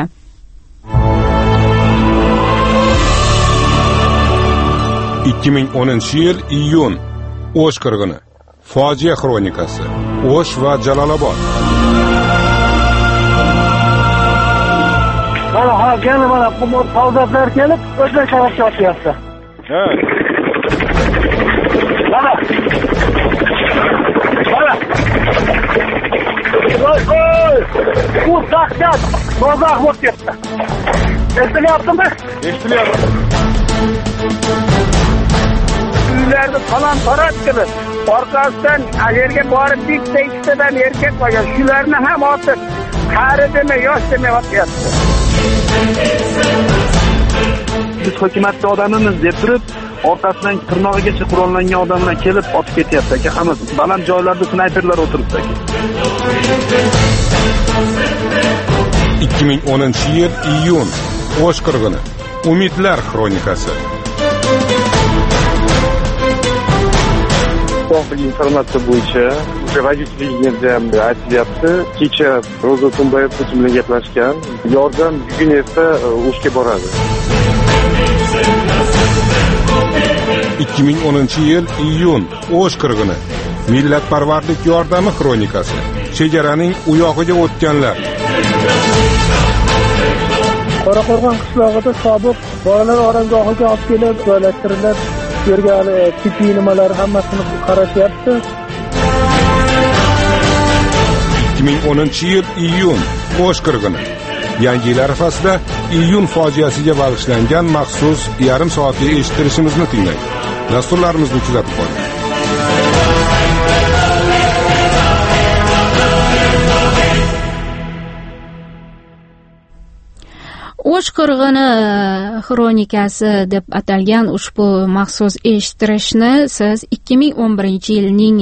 Speaker 10: ikki ming o'ninchi yil iyun, O'sh qirg'ini, fojia xronikasi, O'sh va Jalolobod.
Speaker 14: Mana hozir mana bu soldatlar kelib o'zbek tarafga o'tyapti. Ha. Mana. Mana. Voy, voy. Bu dahshat, bozaq bo'lib ketdi. Eshitilyaptimi?
Speaker 10: Eshitilyapti.
Speaker 14: uylarni talon taroj qilib, orqasidan yerga borib bitta ikkitadan erkak bo'lgan, shularni ham otib, qari demay, yosh demay otyapti. Biz hukumatda odamimiz deb turib, orqasidan tirnog'igacha qurollangan odamlar kelib otib ketyapti aka. Hammasi baland joylarda snayperlar o'tiribdi aka.
Speaker 10: ikki ming o'ninchi yil iyun O'sh qirg'ini. Umidlar xronikasi.
Speaker 15: To'g'ri informatsiya bo'yicha Vazirlikda ham aytilyapti. Kecha Ro'za Tumbayevga bilan gaplashgan. Yordam bugun esa O'shga boradi.
Speaker 10: ikki ming o'ninchi yil iyun O'sh qirg'ini. Millatparvarlik yordami xronikasi. Chegaraning u yog'iga o'tganlar.
Speaker 14: Qoraqo'rg'on qishlog'ida sobiq bolalar oromgohiga olib kelib joylashtirilib, yerga tibbiy nimalar hammasini qarashyapti.
Speaker 10: ikki ming o'ninchi yil iyun O'sh qirg'ini. Yangi yil arafasida iyun fojiasiga bag'ishlangan maxsus yarim soatlik eshittirishimizni tinglang. Dasturlarimizni kuzatib qoling.
Speaker 1: O'sh qirg'ini xronikasi deb atalgan ushbu maxsus eshittirishni siz ikki ming o'n birinchi yilning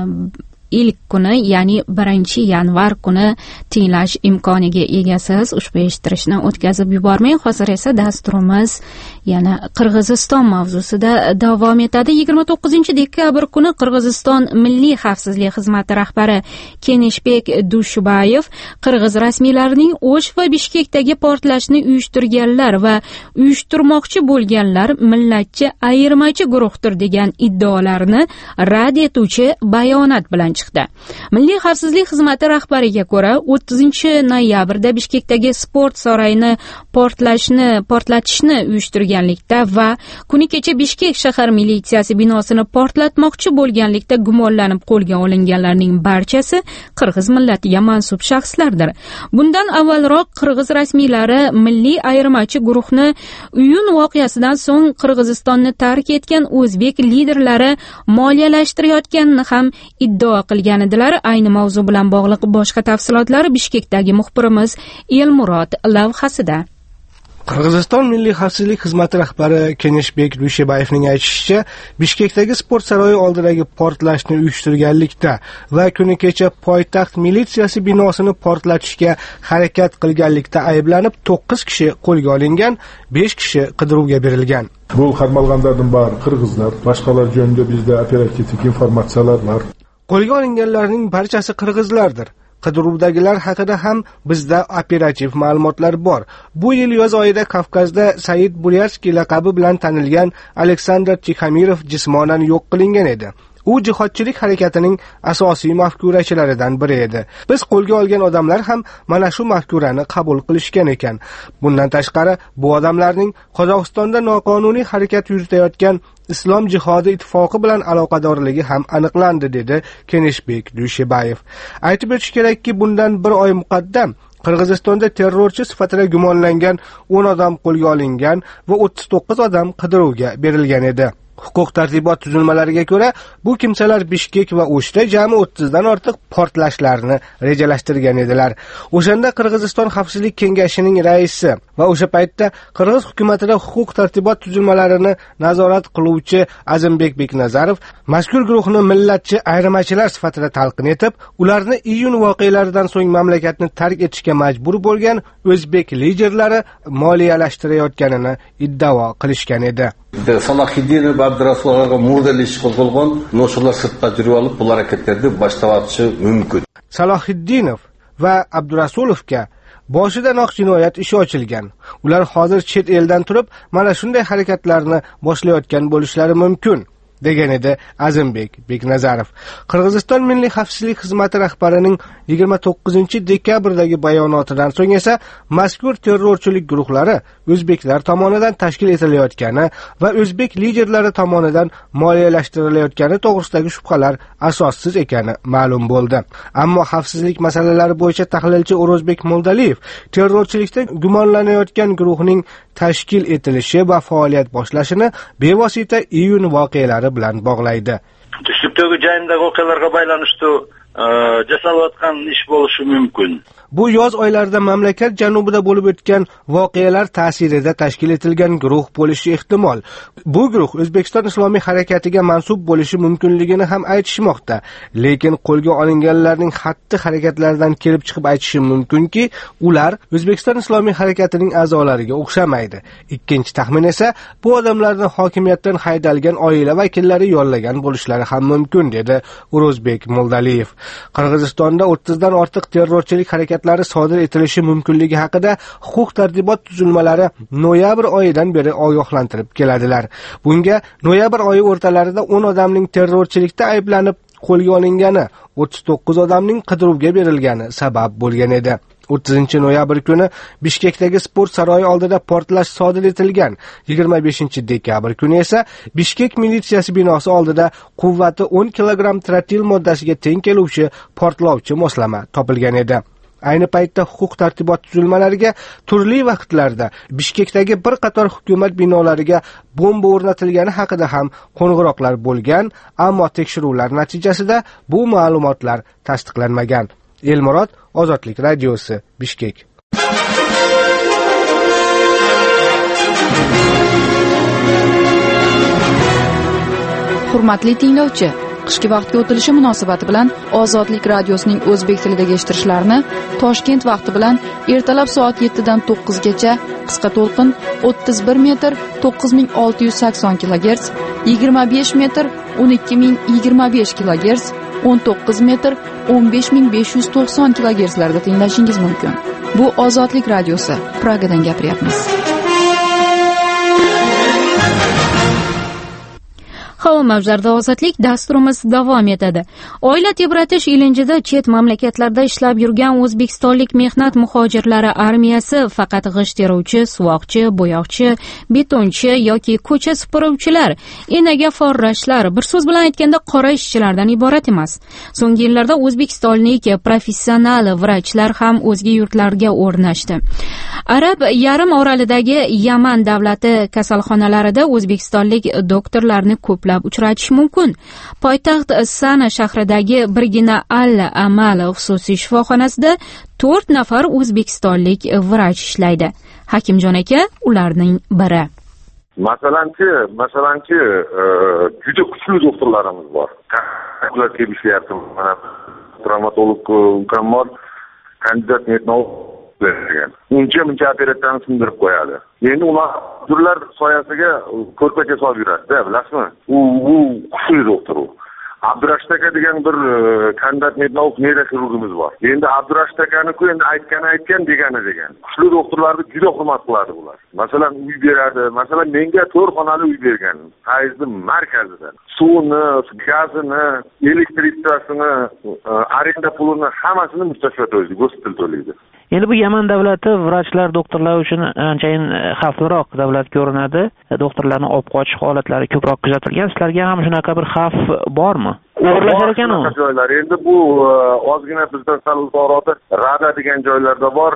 Speaker 1: ilk kuni, ya'ni birinchi yanvar kuni tinglash imkoniga egasiz. Ushbu eshittirishni o'tkazib yubormang. Hozir esa dasturimiz yana Qirg'iziston mavzusida davom etadi. yigirma to'qqizinchi dekabr kuni Qirg'iziston Milliy xavfsizlik xizmati rahbari Keneshbek Dushubayev Qirg'iz rasmiylarining O'sh va Bishkekdagi portlashni uyushtirganlar va uyushtirmoqchi bo'lganlar millatchi ayirmachi guruhdir degan iddaolarni rad etuvchi bayonot bilan chiqdi. Milliy xavfsizlik xizmati rahbariga ko'ra, o'ttizinchi noyabrda Bishkekdagi sport saroyini portlashni portlatishni uyushtirganlikda va kuni kecha Bishkek shahar militsiyasi binosini portlatmoqchi bo'lganlikda gumonlanib qo'lga olinganlarning barchasi qirg'iz millatiga mansub shaxslardir. Bundan avvalroq qirg'iz rasmiylari milliy ayirmachi guruhni iyun voqeasidan so'ng Qirg'izistonni tark etgan o'zbek liderlari moliyalashtirayotganini ham iddao qilgan edilar. Ayni mavzu bilan bog'liq boshqa tafsilotlar Bishkekdagi muxbirimiz Elmurod lavhasida.
Speaker 16: Qirg'iziston Milliy xavfsizlik xizmati rahbari Keneshbek Dushubayevning aytishicha, Bishkekdagi sport saroyi oldidagi portlashni uyushtirganlikda va kuni kecha poytaxt militsiyasi binosini portlatishga harakat qilganlikda ayblanib to'qqiz kishi qo'lga olingan, besh kishi qidiruvga berilgan.
Speaker 7: Bu qatmalganlardan bari qirg'izlar, boshqalar jönde bizda operativ informatsiyalar bor.
Speaker 16: Qo'lga olinganlarning barchasi qirg'izlardir. Qidiruvdagilar haqida ham bizda operativ ma'lumotlar bor. Bu yil yoz oyida Kavkazda Said Buryatskiy laqabi bilan tanilgan Aleksandr Tixamirov jismonan yo'q qilingan edi. U jihodchilik harakatining asosiy mafkurachilaridan biri edi. Biz qo'lga olgan odamlar ham mana shu mafkurani qabul qilishgan ekan. Bundan tashqari, bu odamlarning Qozog'istonda noqonuniy harakat yuritayotgan Islom jihodi ittifoqi bilan aloqadorligi ham aniqlandi, dedi Keneshbek Dushubayev. Aytib o'tish kerakki, bundan bir oy muqaddam Qirg'izistonda terrorchi sifatida gumonlangan o'n odam qo'lga olingan va o'ttiz to'qqiz odam qidiruvga berilgan edi. Huquq tartibot tuzilmalariga ko'ra, bu kimsalar Bishkek va O'shda jami o'ttizdan ortiq portlashlarni rejalashtirgan edilar. O'shanda Qirg'iziston Xavfsizlik kengashining raisi va o'sha paytda Qirg'iz hukumatida huquq tartibot tuzilmalarini nazorat qiluvchi Azimbek Beknazarov mazkur guruhni millatchi ayirmachilar sifatida talqin etib, ularni iyun voqealaridan so'ng mamlakatni tark etishga majbur bo'lgan o'zbek liderlari moliyalashtirayotganini iddao qilishgan edi.
Speaker 17: Salahiddinov Abdurasulovga murdali ish qo'zg'algan, noshular sirtqa жүріп olib, bu harakatlarni boshlashchi mumkin.
Speaker 16: Salahiddinov va Abdurasulovga boshidanoq jinoyat ishi ochilgan. Ular hozir chet eldan turib, mana shunday harakatlarni boshlayotgan bo'lishlari mumkin, degan edi Azimbek Beknazarov. Qirg'iziston Milliy xavfsizlik xizmati rahbarining yigirma to'qqizinchi dekabrdagi bayonotidan so'ng esa mazkur terrorchilik guruhlari o'zbeklar tomonidan tashkil etilayotgani va o'zbek liderlari tomonidan moliyalashtirayotgani to'g'risidagi shubhalar asossiz ekani ma'lum bo'ldi. Ammo xavfsizlik masalalari bo'yicha tahlilchi O'rozbek Moldaliyev terrorchilikda gumonlanayotgan guruhning tashkil etilishi va faoliyat boshlashini bevosita iyun voqealari bilan bog'laydi.
Speaker 18: Tushlikdagi jayndagi voqealarga baylanishdi jasoratgan ish bo'lishi mumkin.
Speaker 16: Bu yoz oylarida mamlakat janubida bo'lib o'tgan voqealar ta'sirida tashkil etilgan guruh bo'lishi ehtimol. Bu guruh O'zbekiston Islomiy harakatiga mansub bo'lishi mumkinligini ham aytishmoqda. Lekin qo'lga olinganlarning xatti harakatlaridan kelib chiqib aytishim mumkinki, ular O'zbekiston Islomiy harakatining a'zolariga o'xshamaydi. Ikkinchi taxmin esa bu odamlarni hokimiyatdan haydalgan oila vakillari yollagan bo'lishlari ham mumkin, dedi O'rozbek Moldaliyev. Qirg'izistonda o'ttizdan ortiq terrorchilik harakatlari sodir etilishi mumkinligi haqida huquq-tartibot tuzilmalari noyabr oyidan beri ogohlantirib keladilar. Bunga noyabr oyi o'rtalarida o'n odamning terrorchilikda ayblanib qo'lga olingani, o'ttiz to'qqiz odamning qidiruvga berilgani sabab bo'lgan edi. o'ttizinchi noyabr kuni Bishkekdagi sport saroyi oldida portlash sodir etilgan. yigirma beshinchi dekabr kuni esa Bishkek militsiyasi binosi oldida quvvati o'n kilogramm trotil moddasiga teng keluvchi portlovchi moslama topilgan edi. Ayni paytda huquq-tartibot tuzilmalariga turli vaqtlarda Bishkekdagi bir qator hukumat binolariga bomba o'rnatilgani haqida ham qo'ng'iroqlar bo'lgan, ammo tekshiruvlar natijasida bu ma'lumotlar tasdiqlanmagan. Elmurod, Ozodlik radiosi, Bishkek.
Speaker 5: Hurmatli tinglovchi, qishki vaqtga o'tilishi munosabati bilan Ozodlik radiosining o'zbek tilidagi eshittirishlarini Toshkent vaqti bilan ertalab soat yettidan to'qqizgacha qisqa to'lqin o'ttiz bir metr to'qqiz ming olti yuz sakson kilogerts, yigirma besh metr o'n ikki ming yigirma besh kilogerts, o'n to'qqiz metr o'n besh ming besh yuz to'qson kilogertslarda tinglashingiz mumkin. Bu Ozodlik radiosi, Pragadan gapiryapmiz.
Speaker 1: Havo mavjlarida ozodlik dasturimiz davom etadi. Oila tebratish ilinjida chet mamlakatlarda ishlab yurgan o'zbekistonlik mehnat muhojirlari armiyasi faqat g'isht teruvchi, suvoqchi, bo'yoqchi, betonchi yoki ko'cha supuruvchilar, enaga forrashlar, bir so'z bilan aytganda qora ishchilardan iborat emas. So'nggi yillarda o'zbekistonlik professional vrachlar ham o'zga yurtlarga o'rnashdi. Arab yarim orolidagi Yaman davlati kasalxonalarida o'zbekistonlik doktorlarni ko'plab uchratish mumkin. Poytaxt Sana shahridagi birgina Al-Amal xususiy shifoxonasida to'rt nafar o'zbekistonlik vrach ishlaydi. Hakimjon aka ularning biri.
Speaker 15: Masalanchi, masalanchi juda kuchli doktorlarimiz bor. Ular kelib ishlayapti. Mana travmatolog ukam bor, kandidat metnov uncha muncha operatsiyani sindirib qo'yadi. Endi ular soyasiga ko'rpacha solib yuradi-da, bilasizmi? U u kuchli doktor u. Abdurashid aka degan bir kandidat metnov neyroxirurgimiz bor. Endi Abdurashid akani-ku endi aytgani aytgan, degani degan. Kuchli doktorlarni juda hurmat qiladi ular. Masalan, uy beradi. Masalan, menga to'rt xonali uy bergan. Fayzli markazida. Suvni, gazini, elektritsiyasini, arenda pulini hammasini mustashfat o'zi gospital to'laydi.
Speaker 19: Endi bu Yaman davlati vrachlar, doktorlar uchun anchayin xavfliroq davlat ko'rinadi. Doktorlarning olib qochish holatlari ko'proq kuzatilgan. Sizlarga ham shunaqa bir xavf bormi? O'g'irlashar ekan u.
Speaker 15: Joylar endi bu ozgina bizdan sal uzoqroqda Rada degan joylarda bor,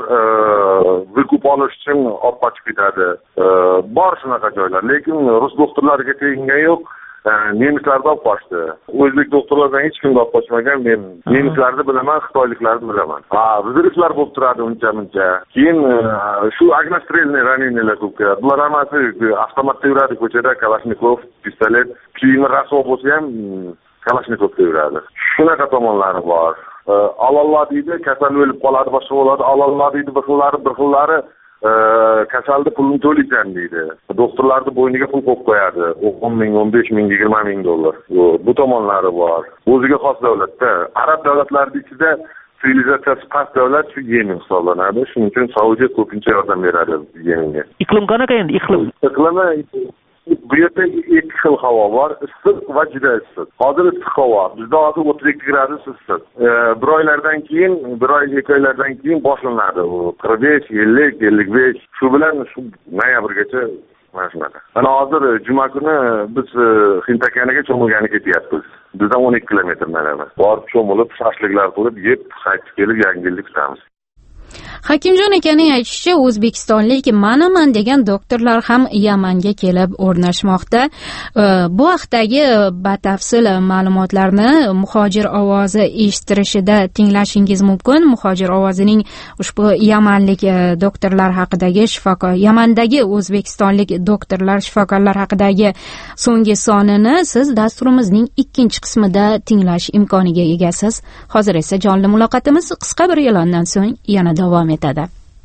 Speaker 15: vikup olish uchun olib qochib ketadi. Bor shunaqa joylar, lekin rus doktorlariga tegingani yo'q. Nemislarni olib qochdi. O'zbek doktorlardan hech kimni olib qochmagan. Men nemislarni bilaman, xitoyliklarni bilaman. Ha, bizliklar bo'lib turadi uncha-muncha. Keyin shu огнестрельный ранениyalar ko'p keladi. Bular hammasi avtomatda yuradi ko'chada, Kalashnikov, pistolet, keyin rasvo bo'lsa ham Kalashnikovda yuradi. Shunaqa tomonlari bor. Alollar deydi, kasal o'lib qoladi, boshqa bo'ladi. Alollar deydi, bir xillari, bir xillari kasalda pulni to'laysan deydi. Doktorlarni bo'yniga pul qo'yib qo'yadi. o'n ming, o'n besh ming, yigirma ming dollar. Bu tomonlari bor. O'ziga xos davlatda. Arab davlatlarining ichida sivilizatsiyasi past davlat shu Yemen hisoblanadi. Shuning uchun Saudiya ko'pincha yordam beradi Yemenga.
Speaker 19: Iqlim qanaqa endi? Iqlim.
Speaker 15: Iqlimi bu yerda ikki xil havo bor, issiq va juda issiq. Hozir issiq havo. Bizda hozir o'ttiz ikki gradus issiq. Bir oylardan keyin, bir oy, ikki oylardan keyin boshlanadi. U qirq besh, ellik, ellik besh. Shu bilan shu noyabrgacha mana shunaqa. Mana hozir juma kuni biz Xintakaniga cho'milgani ketyapmiz. Bizdan o'n ikki kilometr narada. Borib cho'milib, shashliklar qilib, yeb, qaytib kelib yangi yilni kutamiz.
Speaker 1: Hakimjon akaning aytishicha, o'zbekistonlik manaman degan doktorlar ham Yamanga kelib o'rnashmoqda. Bu haqdagi batafsil ma'lumotlarni Muhojir ovozi eshittirishida tinglashingiz mumkin. Muhojir ovozining ushbu yamanlik doktorlar haqidagi shifokor Yamandagi o'zbekistonlik doktorlar shifokorlar haqidagi so'nggi sonini siz dasturimizning ikkinchi qismida tinglash imkoniga egasiz. Hozir esa jonli muloqotimiz qisqa bir e'londan so'ng yana davom etadi.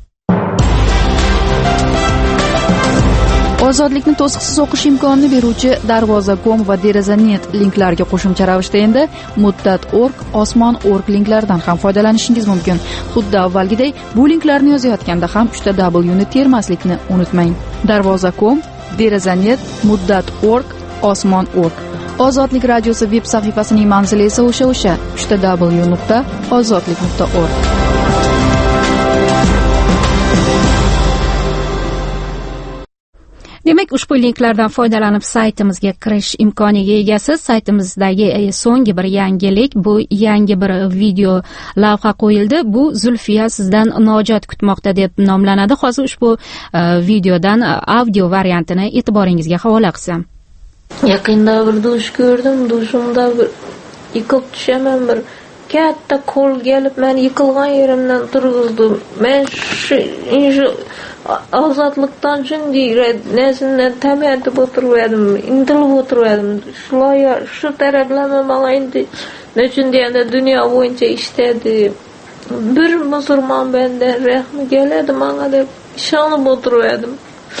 Speaker 5: Ozodlikni to'siqsiz o'qish imkonini beruvchi Darvoza nokta com va Deraza nokta net linklarga qo'shimcha ravishda endi Muddat nokta org, Osmon nokta org linklaridan ham foydalanishingiz mumkin. Xuddi avvalgidek, bu linklarni yozayotganda ham uchta W ni termaslikni unutmang. Darvoza nokta com, Deraza nokta net, Muddat nokta org, Osmon nokta org. Ozodlik radiosi veb sahifasining manzili esa o'sha-o'sha uchta W nuqta ozodlik nuqta org.
Speaker 1: Demak, ushbu linklardan foydalanib saytimizga kirish imkoniga egasiz. Saytimizdagi so'nggi bir yangilik, bu yangi bir video lavha qo'yildi. Bu Zulfiya sizdan najot kutmoqda deb nomlanadi. Hozir ushbu videodan audio variantini e'tiboringizga havola qilsam.
Speaker 3: Yaqinda bir dush ko'rdim. Dushimda bir yiqilib tushaman, bir katta qo'l kelib meni yiqilgan yerimdan turg'izdi. Men shu ozodlikdan shunday narsani tamatib o'tirdim, intilib o'tirdim. Shular shu taraflama menga endi nechun deganda dunyo bo'yicha ishladi. Bir musulmon mendan rahmi keladi menga deb ishonib o'tirdim.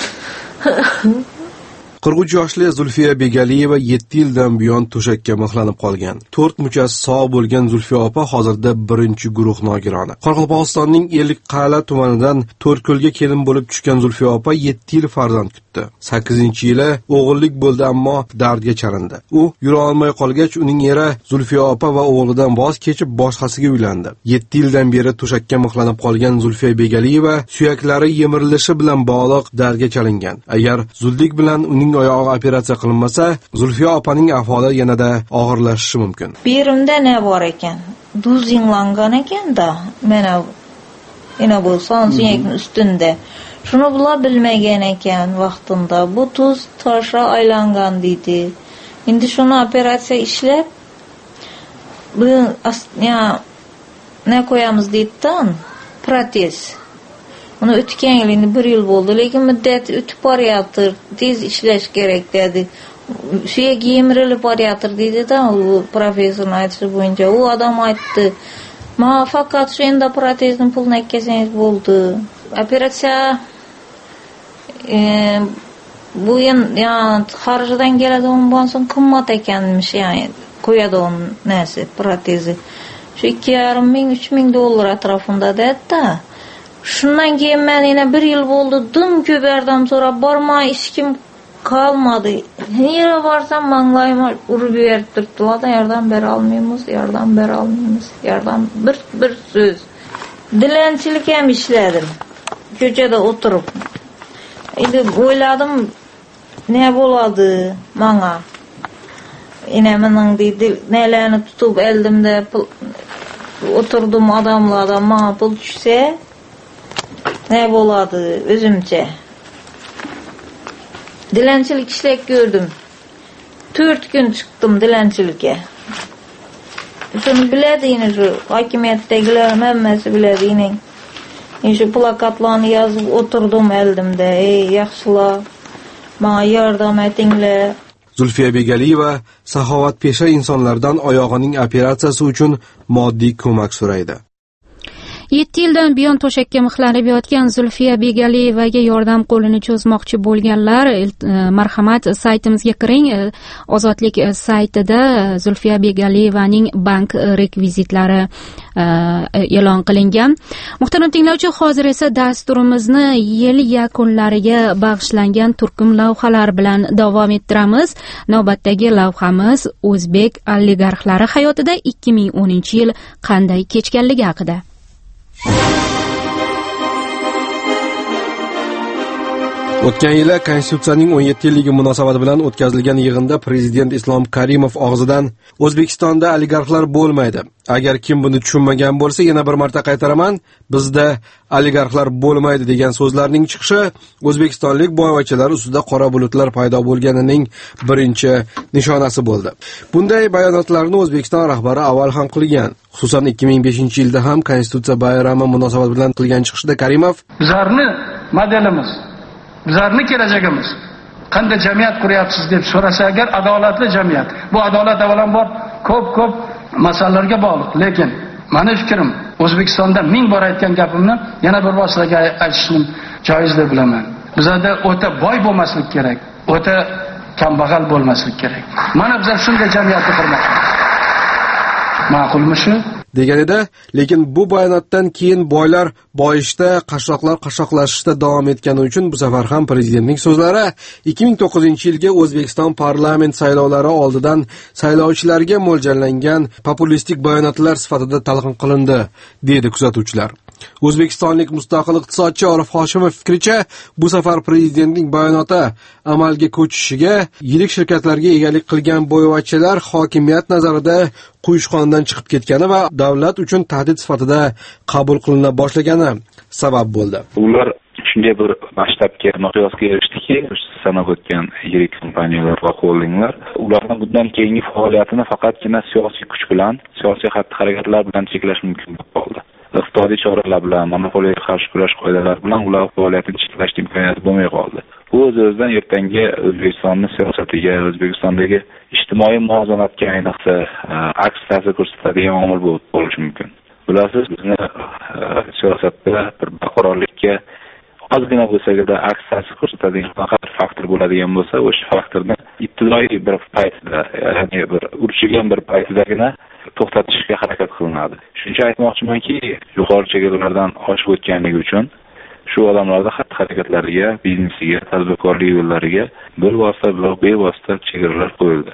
Speaker 20: qirq uch yoshli Zulfiya Begaliyeva yetti yildan buyon to'shakka mixlanib qolgan. to'rt muchasi sog' bo'lgan Zulfiya opa hozirda birinchi guruh nogironi. Qoraqalpog'istonning Ellikqal'a tumanidan To'rtko'lga kelin bo'lib tushgan Zulfiya opa yetti yil farzand kutdi. sakkizinchi yili o'g'illik bo'ldi, ammo dardga chalindi. U yura olmay qolgach, uning eri Zulfiya opa va o'g'lidan voz kechib boshqasiga uylandi. yetti yildan beri to'shakka mixlanib qolgan Zulfiya Begaliyeva suyaklari yemirilishi bilan bog'liq dardga chalingan. Agar zudlik bilan uning oyog'i operatsiya qilinmasa, Zulfiya opaning ahvoli yanada og'irlashishi mumkin.
Speaker 3: Berimda ne bor ekan? Duzinglangan ekan-da. Mana yana bu son suyakning ustunda. Shuni bular bilmagan ekan vaqtida. Bu tuz toshga aylangan deydi. Endi shuni operatsiya ishlab bu ya ne qo'yamiz deydi-dan, protez. Uni o'tgan yil endi bir yil bo'ldi, lekin muddat o'tib boryapti, tez ishlash kerak dedi. Suyak yemirilib boryapti dedi-da, u professorning aytishi bo'yicha. U odam aytdi, "Men faqat shu endi protezning pulini kelsangiz bo'ldi." Operatsiya e, bu ya xarijdan keladigan bo'lsa qimmat ekanmish, ya'ni qo'yadigan narsa protezi. Shu ikki yarim ming uch ming dollar atrofida dedi-da. Shundan keyin men yana bir yil bo'ldi, dum ko'bardim, so'rab bormay ishkim qolmadi. Nera borsam manglayim urib berib turibdi. Yordam bera olmaymiz, yordam bera olmaymiz. Yordam bir bir so'z. Dilanchilik ham ishladim. Ko'chada o'tirib. Endi o'yladim, ne bo'ladi menga? Ina mening deydi, nelarni tutib eldimda o'tirdim odamlardan menga pul tushsa ne bo'ladi o'zimcha. Dilanchilik ishlab ko'rdim. to'rt kun chiqdim dilanchilikka. Shuni biladi yine shu hokimiyatdagilar hammasi biladi yine. Shu plakatlarni yozib o'tirdim eldimda. Ey yaxshilar, menga yordam etinglar.
Speaker 20: Zulfiya Begaliyeva saxovatpesha insonlardan oyog'ining operatsiyasi uchun moddiy ko'mak so'raydi.
Speaker 1: yetti yildan buyon to'shakka mixlanib yotgan Zulfiya Begaliyevaga yordam qo'lini cho'zmoqchi bo'lganlar, marhamat, saytimizga kiring. Ozodlik saytida Zulfiya Begaliyevaning bank rekvizitlari e'lon qilingan. Muhtaram tinglovchi, hozir esa dasturimizni yil yakunlariga bag'ishlangan turkum lavhalar bilan davom ettiramiz. Navbatdagi lavhamiz o'zbek oligarxlari hayotida ikki ming o'ninchi yil qanday kechganligi haqida.
Speaker 20: O'tgan yili Konstitutsiyaning o'n yetti yilligi munosabati bilan o'tkazilgan yig'inda prezident Islom Karimov og'zidan O'zbekistonda oligarxlar bo'lmaydi. Agar kim buni tushunmagan bo'lsa, yana bir marta qaytaraman, bizda oligarxlar bo'lmaydi degan so'zlarning chiqishi o'zbekistonlik boyvachchalar ustida qora bulutlar paydo bo'lganining birinchi nishonasi bo'ldi. Bunday bayonotlarni O'zbekiston rahbari avval ham qilgan. Xususan ikki ming beshinchi yilda ham Konstitutsiya bayrami munosabati bilan qilgan chiqishida Karimov
Speaker 21: bizlarni modelimiz, bizlarni kelajagimiz qanday jamiyat quryapsiz deb so'rasa agar adolatli jamiyat. Bu adolat avvalambor ko'p-ko'p masalalarga bog'liq, lekin meni fikrim O'zbekistonda ming bor aytgan gapimni yana bir bor sizlarga aytishim joiz deb bilaman. Bizlarda o'ta boy bo'lmaslik kerak, o'ta kambag'al bo'lmaslik kerak. Mana bizlar shunday jamiyatni qurmoqchimiz. Ma'qulmi shu?
Speaker 20: degan edi, lekin bu bayonotdan keyin boylar boyishda, qashshoqlar qashshoqlashishda davom etgani uchun bu safar ham prezidentning so'zlari ikki ming to'qqizinchi yilga O'zbekiston parlament saylovlari oldidan saylovchilarga mo'ljallangan populistik bayonotlar sifatida talqin qilindi, deydi kuzatuvchilar. O'zbekistonlik mustaqil iqtisodchi Orif Hoshimov fikricha, bu safar prezidentning bayonoti amalga ko'chishiga yirik shirkatlarga egalik qilgan boyvachchalar hokimiyat nazarida quyushqondan chiqib ketgani va davlat uchun tahdid sifatida qabul qilina boshlagani sabab bo'ldi.
Speaker 4: Ular shunday bir masshtabga, miqyosga erishdiki, sanab o'tgan yirik kompaniyalar va xoldinglar, ularning bundan keyingi faoliyatini faqatgina siyosiy kuch bilan, siyosiy xatti-harakatlar bilan cheklash mumkin bo'lib qoldi. Iqtisodiy choralar bilan, monopoliyaga qarshi kurash qoidalari bilan ular faoliyatini cheklash imkoniyati bo'lmay qoldi. Bu o'z-o'zidan ertangi O'zbekistonning siyosatiga, O'zbekistondagi ijtimoiy muvozanatga ayniqsa aks ta'sir ko'rsatadigan omil bo'lib qolishi mumkin. Bilasiz, bizni siyosatda bir barqarorlikka ozgina bo'lsa-da aks ta'sir ko'rsatadigan faqat faktor bo'ladigan bo'lsa, o'sha faktorni ibtidoiy bir paytda, ya'ni bir urchigan bir paytidagina to'xtatishga harakat qilinadi. Shuncha aytmoqchimanki, yuqori chegaralardan oshib o'tganligi uchun shu odamlarda xatti-harakatlariga, biznesiga, tadbirkorlik yo'llariga bir vosita bilan bevosita chegaralar qo'yildi.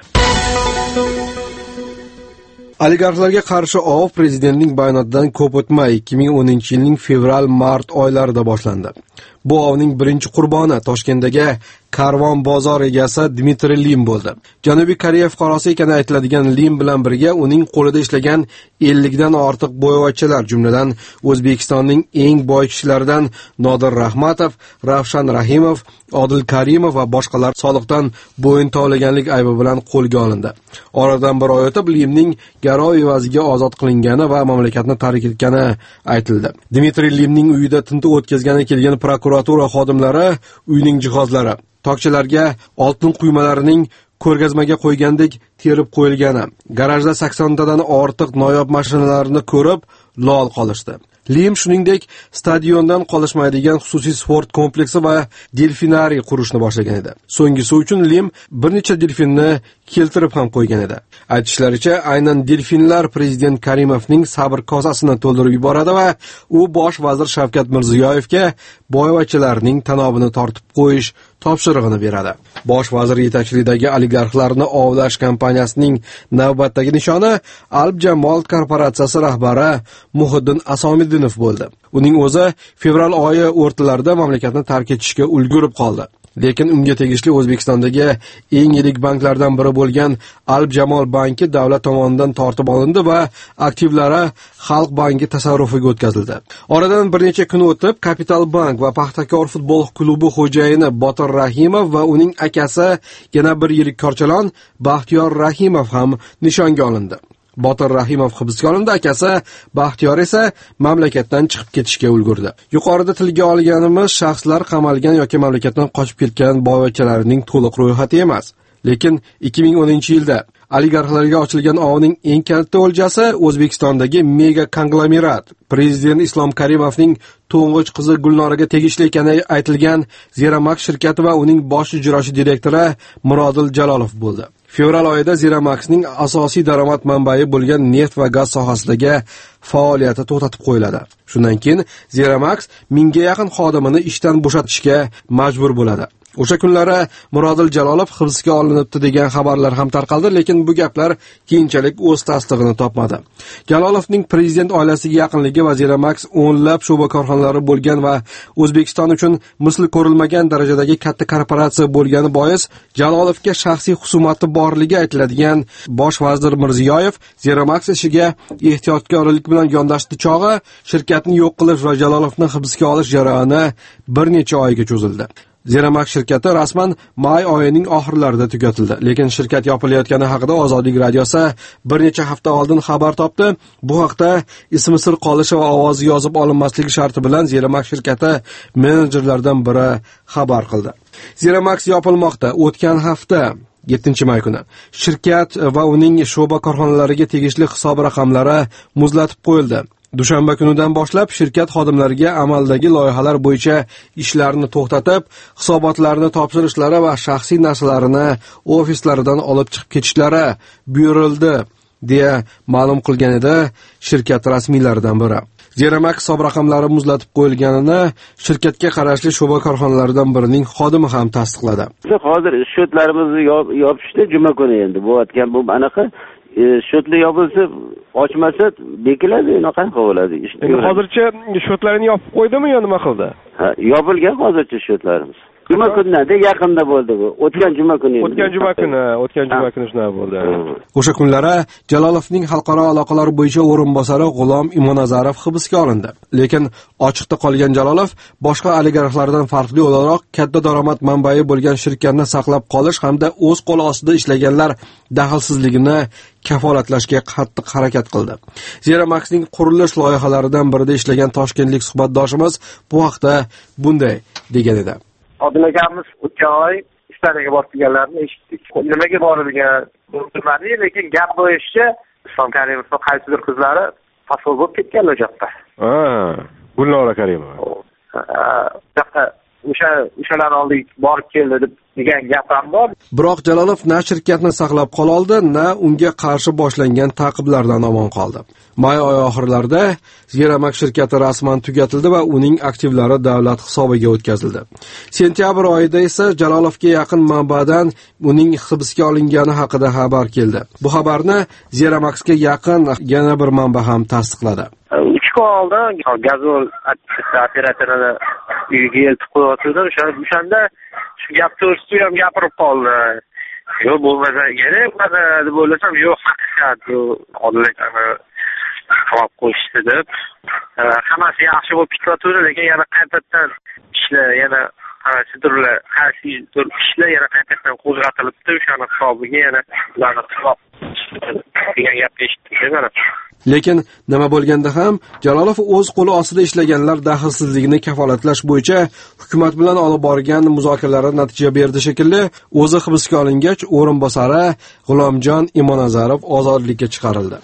Speaker 20: Oligarxlarga qarshi ov prezidentning bayonotidan ko'p o'tmay ikki ming o'ninchi yilning fevral-mart oylarida boshlandi. Bu ovning birinchi qurboni Toshkentdagi Karvon bozor egasi Dmitriy Lim bo'ldi. Janubiy Koreya fuqarosi ekani aytiladigan Lim bilan birga uning qo'lida ishlagan ellik dan ortiq boyvachchalar, jumladan O'zbekistonning eng boy kishilaridan Nodir Rahmatov, Ravshan Rahimov, Odil Karimov va boshqalar soliqdan bo'yin tovlaganlik aybi bilan qo'lga olindi. Oradan bir oy o'tib Limning garov evaziga ozod qilingani va mamlakatni tark etgani aytildi. Dmitriy Limning uyida tintuv o'tkazgani kelgan prokuratura xodimlari uyning jihozlari, tokchalarga oltin quymalarining ko'rgazmaga qo'ygandek terib qo'yilgani, garajda sakson tadan ortiq noyob mashinalarni ko'rib lol qolishdi. Lim shuningdek stadiondan qolishmaydigan xususiy sport kompleksi va delfinariy qurishni boshlagan edi. So'nggisi uchun Lim bir necha delfinni keltirib ham qo'ygan edi. Aytishlaricha, aynan delfinlar prezident Karimovning sabr kosasini to'ldirib yuboradi va u bosh vazir Shavkat Mirziyoyevga boyvachchalarning tanobini tortib qo'yish topshirig'ini beradi. Bosh vazir yetakchiligidagi oligarxlarni ovlash kampaniyasining navbatdagi nishoni Alp Jamoat korporatsiyasi rahbari Muhiddin Asomidinov bo'ldi. Uning o'zi fevral oyi o'rtalarida mamlakatni tark etishga ulgurib qoldi. Lekin unga tegishli O'zbekistondagi eng yirik banklardan biri bo'lgan Alp Jamol banki davlat tomonidan tortib olindi va aktivlari Xalq banki tasarrufiga o'tkazildi. Oradan bir necha kun o'tib, Kapital bank va Paxtakor futbol klubi xo'jayini Botir Rahimov va uning akasi yana bir yirik korchalon Baxtiyor Rahimov ham nishonga olindi. Botir Rahimov hibsga olindi, akasi Baxtiyor esa mamlakatdan chiqib ketishga ulgurdi. Yuqorida tilga olganimiz shaxslar qamalgan yoki mamlakatdan qochib ketgan boyvachchalarning to'liq ro'yxati emas. Lekin ikki ming o'ninchi yilda oligarxlarga ochilgan ovning eng katta o'ljasi O'zbekistondagi mega konglomerat prezident Islom Karimovning to'ng'ich qizi Gulnoraga tegishli ekani aytilgan Zeramak shirkati va uning bosh ijrochi direktori Murodil Jalolov bo'ldi. Fevral oyida Zeramaxning asosiy daromad manbai bo'lgan neft va gaz sohasidagi faoliyati to'xtatib qo'yiladi. Shundan keyin Zeramax mingga yaqin xodimini ishdan bo'shatishga majbur bo'ladi. O'sha kunlari Murodil Jalolov hibsga olinibdi degan xabarlar ham tarqaldi, lekin bu gaplar keyinchalik o'z tasdig'ini topmadi. Jalolovning prezident oilasiga yaqinligi va Zeramax o'nlab sho'ba korxonalari bo'lgan va O'zbekiston uchun misli ko'rilmagan darajadagi katta korporatsiya bo'lgani bois Jalolovga shaxsiy xusumati borligi aytiladigan bosh vazir Mirziyoyev Zeramax ishiga ehtiyotkorlik bilan yondashdi chog'i shirkatni yo'q qilish va Jalolovni hibsga olish jarayoni bir necha oyga cho'zildi. Zeramax shirkati rasman may oyining oxirlarida tugatildi, lekin shirkat yopilayotgani haqida Ozodlik radiosi bir necha hafta oldin xabar topdi. Bu haqda ismi sir qolishi va ovozi yozib olinmasligi sharti bilan Zeramax shirkati menejerlaridan biri xabar qildi. Zeramax yopilmoqda. O'tgan hafta yettinchi may kuni shirkat va uning sho'ba korxonalariga tegishli hisob raqamlari muzlatib qo'yildi. Dushanba kunidan boshlab shirkat xodimlariga amaldagi loyihalar bo'yicha ishlarni to'xtatib, hisobotlarni topshirishlari va shaxsiy narsalarini ofislaridan olib chiqib ketishlari buyurildi, deya ma'lum qilgan edi shirkat rasmiylaridan biri. Zeramax hisob raqamlari muzlatib qo'yilganini shirkatga qarashli sho'ba korxonalaridan birining xodimi ham tasdiqladi.
Speaker 8: Hozir shotlarimizni yopishdi juma kuni endi bo'layotgan bu anaqa shotli yopilsa ochmasa bekiladi, qanaqa bo'ladi?
Speaker 22: Endi hozircha shotlarini yopib qo'ydimi yo nima qildi?
Speaker 8: Ha, yopilgan hozircha shotlarimiz. Juma kunida yaqinda bo'ldi bu. O'tgan juma kuni.
Speaker 22: O'tgan juma kuni, o'tgan juma kuni shunaqa bo'ldi.
Speaker 20: O'sha kunlari Jalolovning xalqaro aloqalar bo'yicha o'rinbosari G'ulom Imonazarov hibsga olindi. Lekin ochiqda qolgan Jalolov boshqa oligarxlardan farqli o'laroq katta daromad manbai bo'lgan shirkatni saqlab qolish hamda o'z qo'li ostida ishlaganlar daxlsizligini kafolatlashga qattiq harakat qildi. Zeramaxning qurilish loyihalaridan birida ishlagan toshkentlik suhbatdoshimiz bu haqda bunday degan edi.
Speaker 23: Odil akamiz o'tgan oy Ispaniyaga borib kelganlarini eshitdik. Nimaga boradigan bilmadik, lekin gap bo'yicha Islom Karimovning qaysidir qizlari fasol bo'lib ketganlar o yoqda.
Speaker 22: Ha, Gulnora Karimova.
Speaker 23: Ha, o'sha o'shalarni oldiga borib keldi deb degan gap ham bor.
Speaker 20: Biroq Jalolov na shirkatni saqlab qola oldi, na unga qarshi boshlangan ta'qiblardan omon qoldi. May oyi oxirlarida Zeramax shirkati rasman tugatildi va uning aktivlari davlat hisobiga o'tkazildi. Sentyabr oyida esa Jalolovga yaqin manbadan uning hibsga olingani haqida xabar keldi. Bu xabarni Zeramaxga yaqin yana bir manba ham tasdiqladi.
Speaker 23: uch kun oldin gazol operatorini uyiga eltib qo'yotdi. O'shanda shu gap to'g'risida ham gapirib qoldi. Yo'q, bo'lmasa kerak mana deb o'ylasam, yo'q, haqiqat odilliklarni qilib qo'yishdi deb. Hammasi yaxshi bo'lib ketayotdi, lekin yana qaytadan ishlar yana sidurlar, qaysi ishlar yana qaytadan qo'zg'atilibdi. O'shani hisobiga yana ularni hisob degan gapni eshitdim mana.
Speaker 20: Lekin nima bo'lganda ham Jalolov o'z qo'li ostida ishlaganlar daxlsizligini kafolatlash bo'yicha hukumat bilan olib borgan muzokaralar natija berdi shekilli. O'zi hibsga olingach, o'rinbosari G'ulomjon Imonazarov ozodlikka chiqarildi.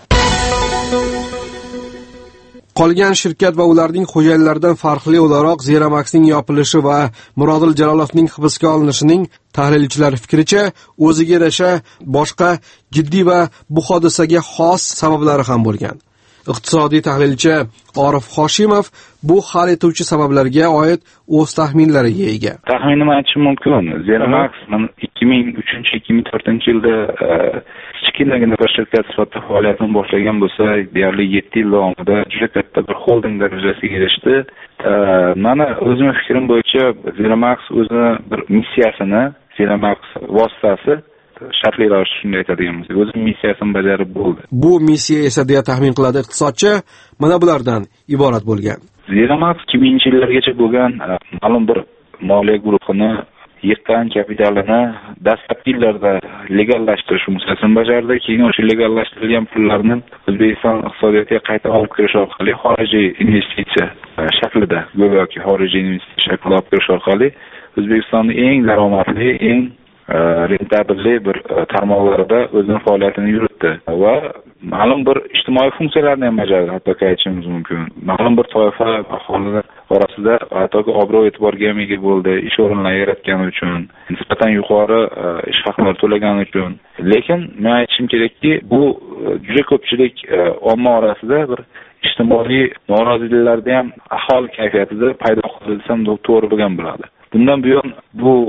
Speaker 20: Qolgan shirkat va ularning xo'jayinlaridan farqli o'laroq Zeramaxning yopilishi va Murodil Jalolovning hibsga olinishining tahlilchilar fikricha o'ziga yarasha boshqa jiddiy va bu hodisaga xos sabablari ham bo'lgan. Iqtisodiy tahlilchi Orif Hoshimov bu hal etuvchi sabablarga oid o'z taxminlariga ega.
Speaker 4: Taxminimni aytishim mumkin. Zeramax ikki ming uchinchi ikki ming to'rtinchi yilda kichkinagina bir shirkat sifatida faoliyatini boshlagan bo'lsa, deyarli yetti yil davomida juda katta bir holding darajasiga erishdi. Mana o'zimning fikrim bo'yicha Zeramax o'zini bir missiyasini, Zeramax vositasi shartli ravishda shunday aytadigan bo'lsak, o'z missiyasini bajarib bo'ldi.
Speaker 20: Bu missiya esa deya taxmin qiladi iqtisodchi, mana bulardan iborat bo'lgan.
Speaker 4: Zeramax ikki minginchi yillargacha bo'lgan ma'lum bir moliya guruhini yiqqan kapitalini dastlabki yillarda legallashtirish missiyasini bajardi. Keyin o'sha legallashtirilgan pullarni O'zbekiston iqtisodiyotiga qayta olib kirish orqali xorijiy investitsiya shaklida, go'yoki xorijiy investitsiya shaklida olib kirish orqali O'zbekistonning eng daromadli, eng rentabelli bir tarmoqlarida o'zining faoliyatini yuritdi va ma'lum bir ijtimoiy funksiyalarni ham bajardi, hattoki aytishimiz mumkin. Ma'lum bir toifa aholilar orasida hattoki obro' e'tiborga ham ega bo'ldi, ish o'rinlari yaratgani uchun, nisbatan yuqori ish haqlari to'lagani uchun. Lekin men aytishim kerakki, bu juda ko'pchilik omma orasida bir ijtimoiy noroziliklarni ham aholi kayfiyatida paydo qildi desam to'g'ri bo'lgan bo'ladi. Bundan buyon bu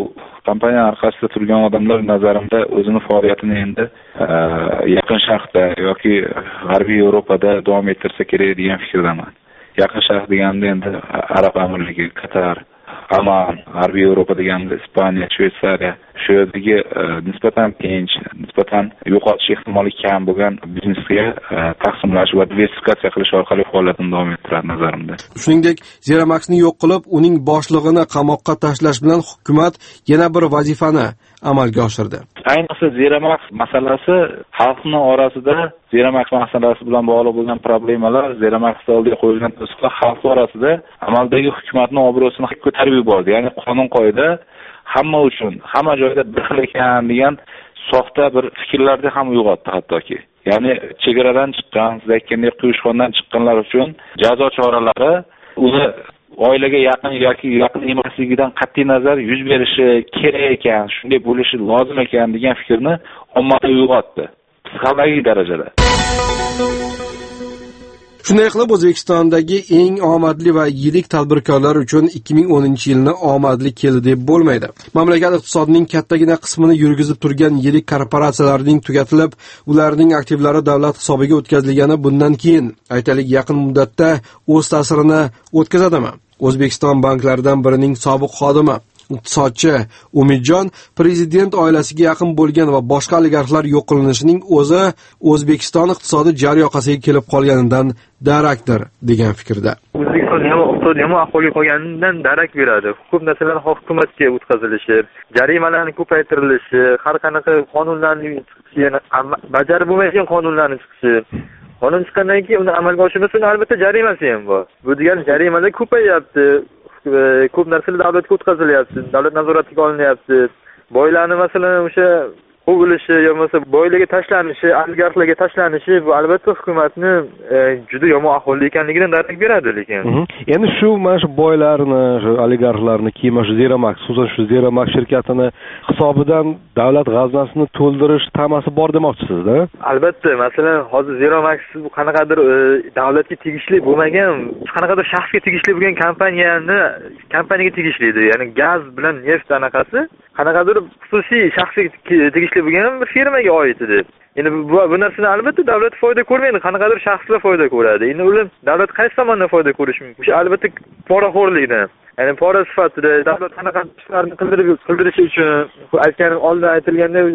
Speaker 4: kompaniya orqasida turgan odamlar nazarimda o'zini faoliyatini endi yaqin sharqda yoki g'arbiy Yevropada davom ettirsa kerak degan fikrdaman. Yaqin sharq deganda endi Arab Amirligi, Qatar, Oman, g'arbiy Yevropa deganda Ispaniya, Shveysariya, shu yerdagi nisbatan tinch, nisbatan yo'qotish ehtimoli kam bo'lgan biznesga taqsimlash va diversifikatsiya qilish orqali faoliyatini davom ettiradi nazarimda.
Speaker 20: Shuningdek, Zeramaxni yo'q qilib, uning boshlig'ini qamoqqa tashlash bilan hukumat yana bir vazifani amalga oshirdi.
Speaker 4: Ayniqsa Zeramax masalasi xalqning orasida Zeramax masalasi bilan bog'liq bo'lgan problemalar, Zeramax oldiga qo'yilgan to'siqlar xalq orasida amaldagi hukumatning obro'sini ko'tarib yubordi. Ya'ni qonun qoida hamma uchun, hamma joyda bir xil ekan degan soxta bir fikrlarni ham uyg'otdi hattoki. Ya'ni chegaradan chiqqan, siz aytgandek quyushqondan chiqqanlar uchun jazo choralari uni oilaga yaqin yoki yaqin emasligidan qat'iy nazar yuz berishi kerak ekan, shunday bo'lishi lozim ekan degan fikrni ommaga uyg'otdi psixologik darajada.
Speaker 20: Shunday qilib, O'zbekistondagi eng omadli va yirik tadbirkorlar uchun ikki ming o'ninchi yilni omadli keldi deb bo'lmaydi. Mamlakat iqtisodining kattagina qismini yurgizib turgan yirik korporatsiyalarning tugatilib, ularning aktivlari davlat hisobiga o'tkazilgani bundan keyin, aytaylik, yaqin muddatda o'z ta'sirini o'tkazadimi? O'zbekiston banklaridan birining sobiq xodimi, iqtisodchi Umidjon prezident oilasiga yaqin bo'lgan va boshqa oligarxlar yo'q qilinishining o'zi O'zbekiston iqtisodi jar yoqasiga kelib qolganidan darakdir degan fikrda.
Speaker 2: O'zbekiston yomon iqtisod yomon ahvolga qolganidan darak beradi. Ko'p narsalar hukumatga o'tkazilishi, jarimalarning ko'paytirilishi, har qanaqa qonunlarning chiqishi, ya'ni bajarib bo'lmaydigan qonunlarning chiqishi. Qonun chiqqandan keyin uni amalga oshirmasa, albatta jarimasi ham bor. Bu degani jarimalar ko'payapti. Ko'p narsalar davlatga o'tkazilyapti, davlat nazoratiga olinyapti. Boylarni masalan o'sha quvilishi yoki boylarga tashlanishi, oligarxlarga tashlanishi bu albatta hukumatni e, juda yomon ahvolda ekanligidan darak beradi lekin.
Speaker 22: Endi shu mana shu boylarni, shu oligarxlarni kiyma shu Zeramax, xususan shu Zeramax shirkatini hisobidan davlat g'aznasini to'ldirish tamasi bor demoqchisizda?
Speaker 2: Albatta, masalan, hozir Zeramax bu qanaqadir e, davlatga tegishli bo'lmagan, qanaqadir shaxsga tegishli bo'lgan kompaniyani kompaniyaga tegishli edi. Ya'ni gaz bilan neft anaqasi qanaqadir xususiy shaxsga tegishli bo'lgan bir firmaga oid edi. Endi bu, bu narsadan albatta davlat foyda ko'rmaydi, qanaqadir shaxslar foyda ko'radi. Endi ular davlat qaysi tomondan foyda ko'rishi mumkin? O'sha albatta poraxo'rlikdan. Ya'ni pora sifatida davlat qanaqa ishlarni qildirib qildirishi uchun aytganim oldin aytilgandek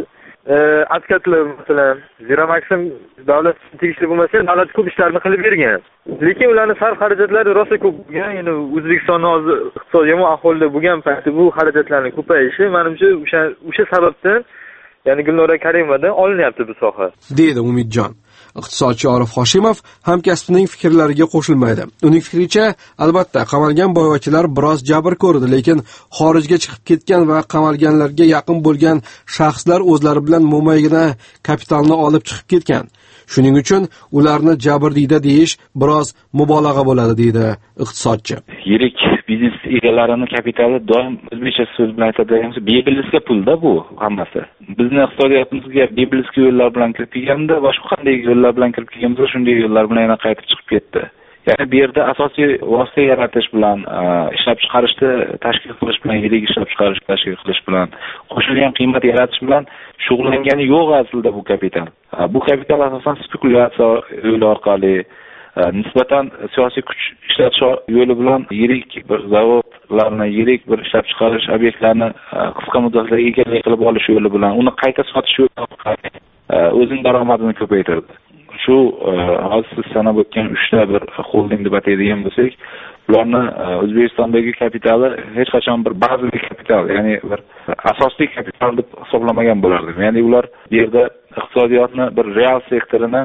Speaker 2: atkatlar masalan Zeramax'im davlat tegishli bo'lmasa, davlat ko'p ishlarni qilib bergan. Lekin ularning sarf xarajatlari rosa ko'p bo'lgan. Ya'ni O'zbekiston hozir iqtisodiy yomon ahvolda bo'lgan paytda bu xarajatlarning ko'payishi menimcha o'sha o'sha sababdan ya'ni Gulnora Karimovadan olinyapti bu soha,
Speaker 20: deydi Umidjon. Iqtisodchi Orif Hoshimov hamkasbining fikrlariga qo'shilmaydi. Uning fikricha, albatta, qamalgan boyvachchalar biroz jabr ko'rdi, lekin xorijga chiqib ketgan va qamalganlarga yaqin bo'lgan shaxslar o'zlari bilan mo'maygina kapitalni olib chiqib ketgan. Shuning uchun ularni jabrdiyda deyish biroz mubolag'a bo'ladi, deydi iqtisodchi.
Speaker 4: Yirik biznes egalarining kapitali doim o'zbekcha so'z bilan aytadigan bebillisga pulda bu hammasi. Bizning iqtisodiyotimizga bebillisga yo'llar bilan kirib kelganda, boshqa qanday yo'llar bilan kirib kelganmiz, shunday yo'llar bilan yana qaytib chiqib ketdi. Ya'ni bu yerda asosiy vosita yaratish bilan, ishlab chiqarishni tashkil qilish bilan, yirik ishlab chiqarishni tashkil qilish bilan, qo'shilgan qiymat yaratish bilan shug'ullangani yo'q aslida bu kapital. Bu kapital asosan spekulyatsiya yo'li orqali nisbatan siyosiy kuch ishlatish yo'li bilan yirik bir zavodlarni, yirik bir ishlab chiqarish obyektlarini qisqa muddatda egalik qilib olish yo'li bilan, uni qayta sotish yo'li orqali o'zining daromadini ko'paytirdi. Shu hozir siz sanab o'tgan uchta bir holding deb ataydigan bo'lsak, ularni O'zbekistondagi kapitali hech qachon bir bazaviy kapital, ya'ni bir asosiy kapital deb hisoblamagan bo'lardim. Ya'ni ular bu yerda iqtisodiyotni bir real sektorini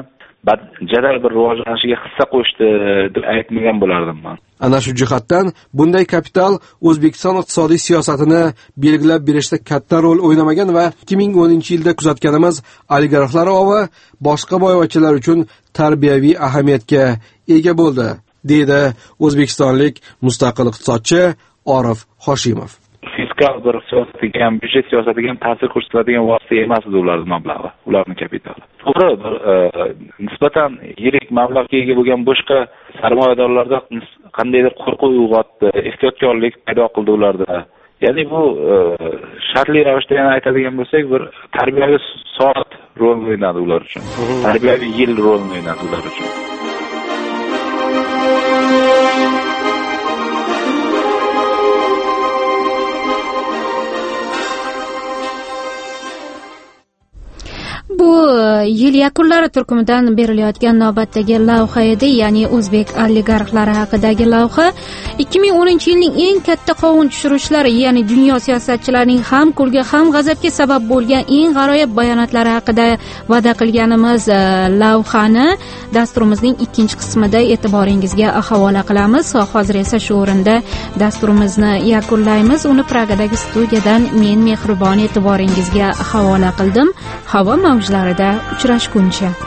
Speaker 4: jadal bir rivojlanishiga hissa qo'shdi deb aytmagan bo'lardim men.
Speaker 20: Ana shu jihatdan bunday kapital O'zbekiston iqtisodiy siyosatini belgilab berishda katta rol o'ynamagan va ikki ming o'ninchi yilda kuzatganimiz oligarxlar ovi boshqa boyvachchalar uchun tarbiyaviy ahamiyatga ega bo'ldi, deydi o'zbekistonlik mustaqil iqtisodchi Orif Hoshimov.
Speaker 4: Fiskal bir siyosatiga ham, byudjet siyosatiga ham ta'sir ko'rsatadigan vosita emas edi ularning mablag'i, ularning kapitali. To'g'ri, bir nisbatan yirik mablag'ga ega bo'lgan boshqa sarmoyadorlarda qandaydir qo'rquv uyg'otdi, ehtiyotkorlik paydo qildi ularda. ya'ni bu shartli ravishda yana aytadigan bo'lsak, bir tarbiyaviy soat rol o'ynadi ular uchun. Tarbiyaviy yil rol o'ynadi ular uchun.
Speaker 1: Bu yil yakunlari turkumidan berilayotgan navbatdagi lavha edi, ya'ni o'zbek oligarxlari haqidagi lavha. ikki ming o'ninchi yilning eng katta qovun tushiruvchilari, ya'ni dunyo siyosatchilarining ham kulga ham g'azabga sabab bo'lgan eng g'aroyib bayonotlari haqida va'da qilganimiz lavhani dasturimizning ikkinchi qismida e'tiboringizga havola qilamiz. Hozir esa shu o'rinda dasturimizni yakunlaymiz. Uni Pragadagi studiyadan men Mehribon e'tiboringizga havola qildim. Havo mavjlarida uchrashguncha.